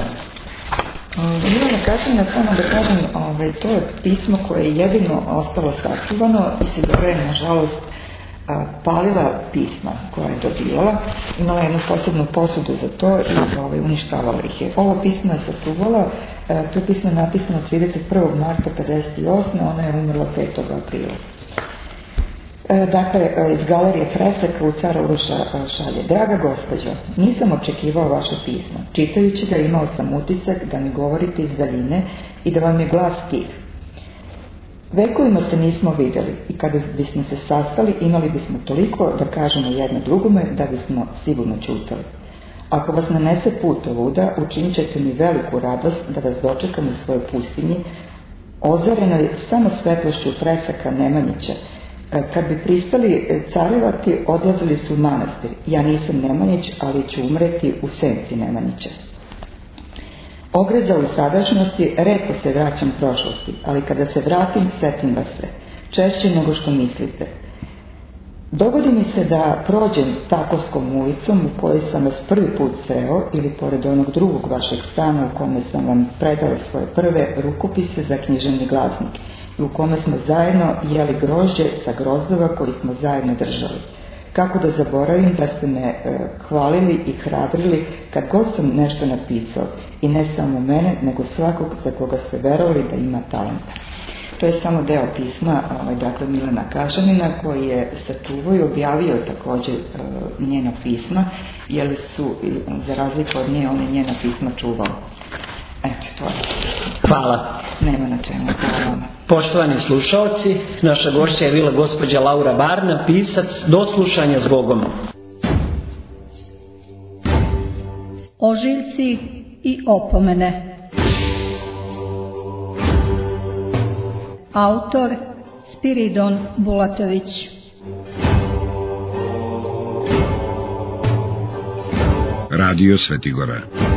Speaker 4: Milana Kašanina, samo da kažem, ovaj, to je pismo koje je jedino ostalo sačuvano. Isidora je, nažalost, palila pisma koja je dobijala, imala jednu posebnu posudu za to i ovaj, uništavala ih je. Ovo pismo je sačuvala To je pismo napisano trideset prvog marta pedeset osme. Ona je umrla petog aprila. Dakle, iz galerije Fresaka u Cara Uroša šalje: Draga gospođo, nisam očekivao vaše pismo. Čitajući ga imao sam utisak da mi govorite iz daljine i da vam je glas tih. Vekovima se nismo vidjeli i kada bismo se sastali imali bismo toliko da kažemo jedno drugome da bismo sigurno čutali. Ako vas nanese put ovuda, učinit ćete mi veliku radost da vas dočekam u svojoj pustinji, ozarenoj samo svetlošću Fresaka Nemanjića. Kad bi pristali carevati, odlazili su u manastir. Ja nisam Nemanjić, ali ću umreti u senci Nemanjića. Ogrezao u sadašnjosti, retko se vraćam prošlosti, ali kada se vratim, setim vas se, češće nego što mislite. Dogodi mi se da prođem Takovskom ulicom u kojoj sam vas prvi put sreo ili pored onog drugog vašeg stana u kome sam vam predao svoje prve rukopise za književni glasnik i u kome smo zajedno jeli grožđe sa grozdova koji smo zajedno držali. Kako da zaboravim da ste me e, hvalili i hrabrili kad god sam nešto napisao i ne samo mene, nego svakog za koga ste verovali da ima talenta. To je samo deo pisma, ovaj, dakle, Milana Kažanina, koji je sačuvao i objavio također e, njena pisma, jer su, za razliku od nje, on je njena pisma čuvao. Eto, to je.
Speaker 3: Hvala.
Speaker 4: Nema na čemu. Hvala vama.
Speaker 3: Poštovani slušaoci, naša gošća je bila gospođa Laura Barna, pisac. Do slušanja s Bogom.
Speaker 1: Ožiljci i opomene. Autor Spiridon Bulatović.
Speaker 2: Radio Svetigora.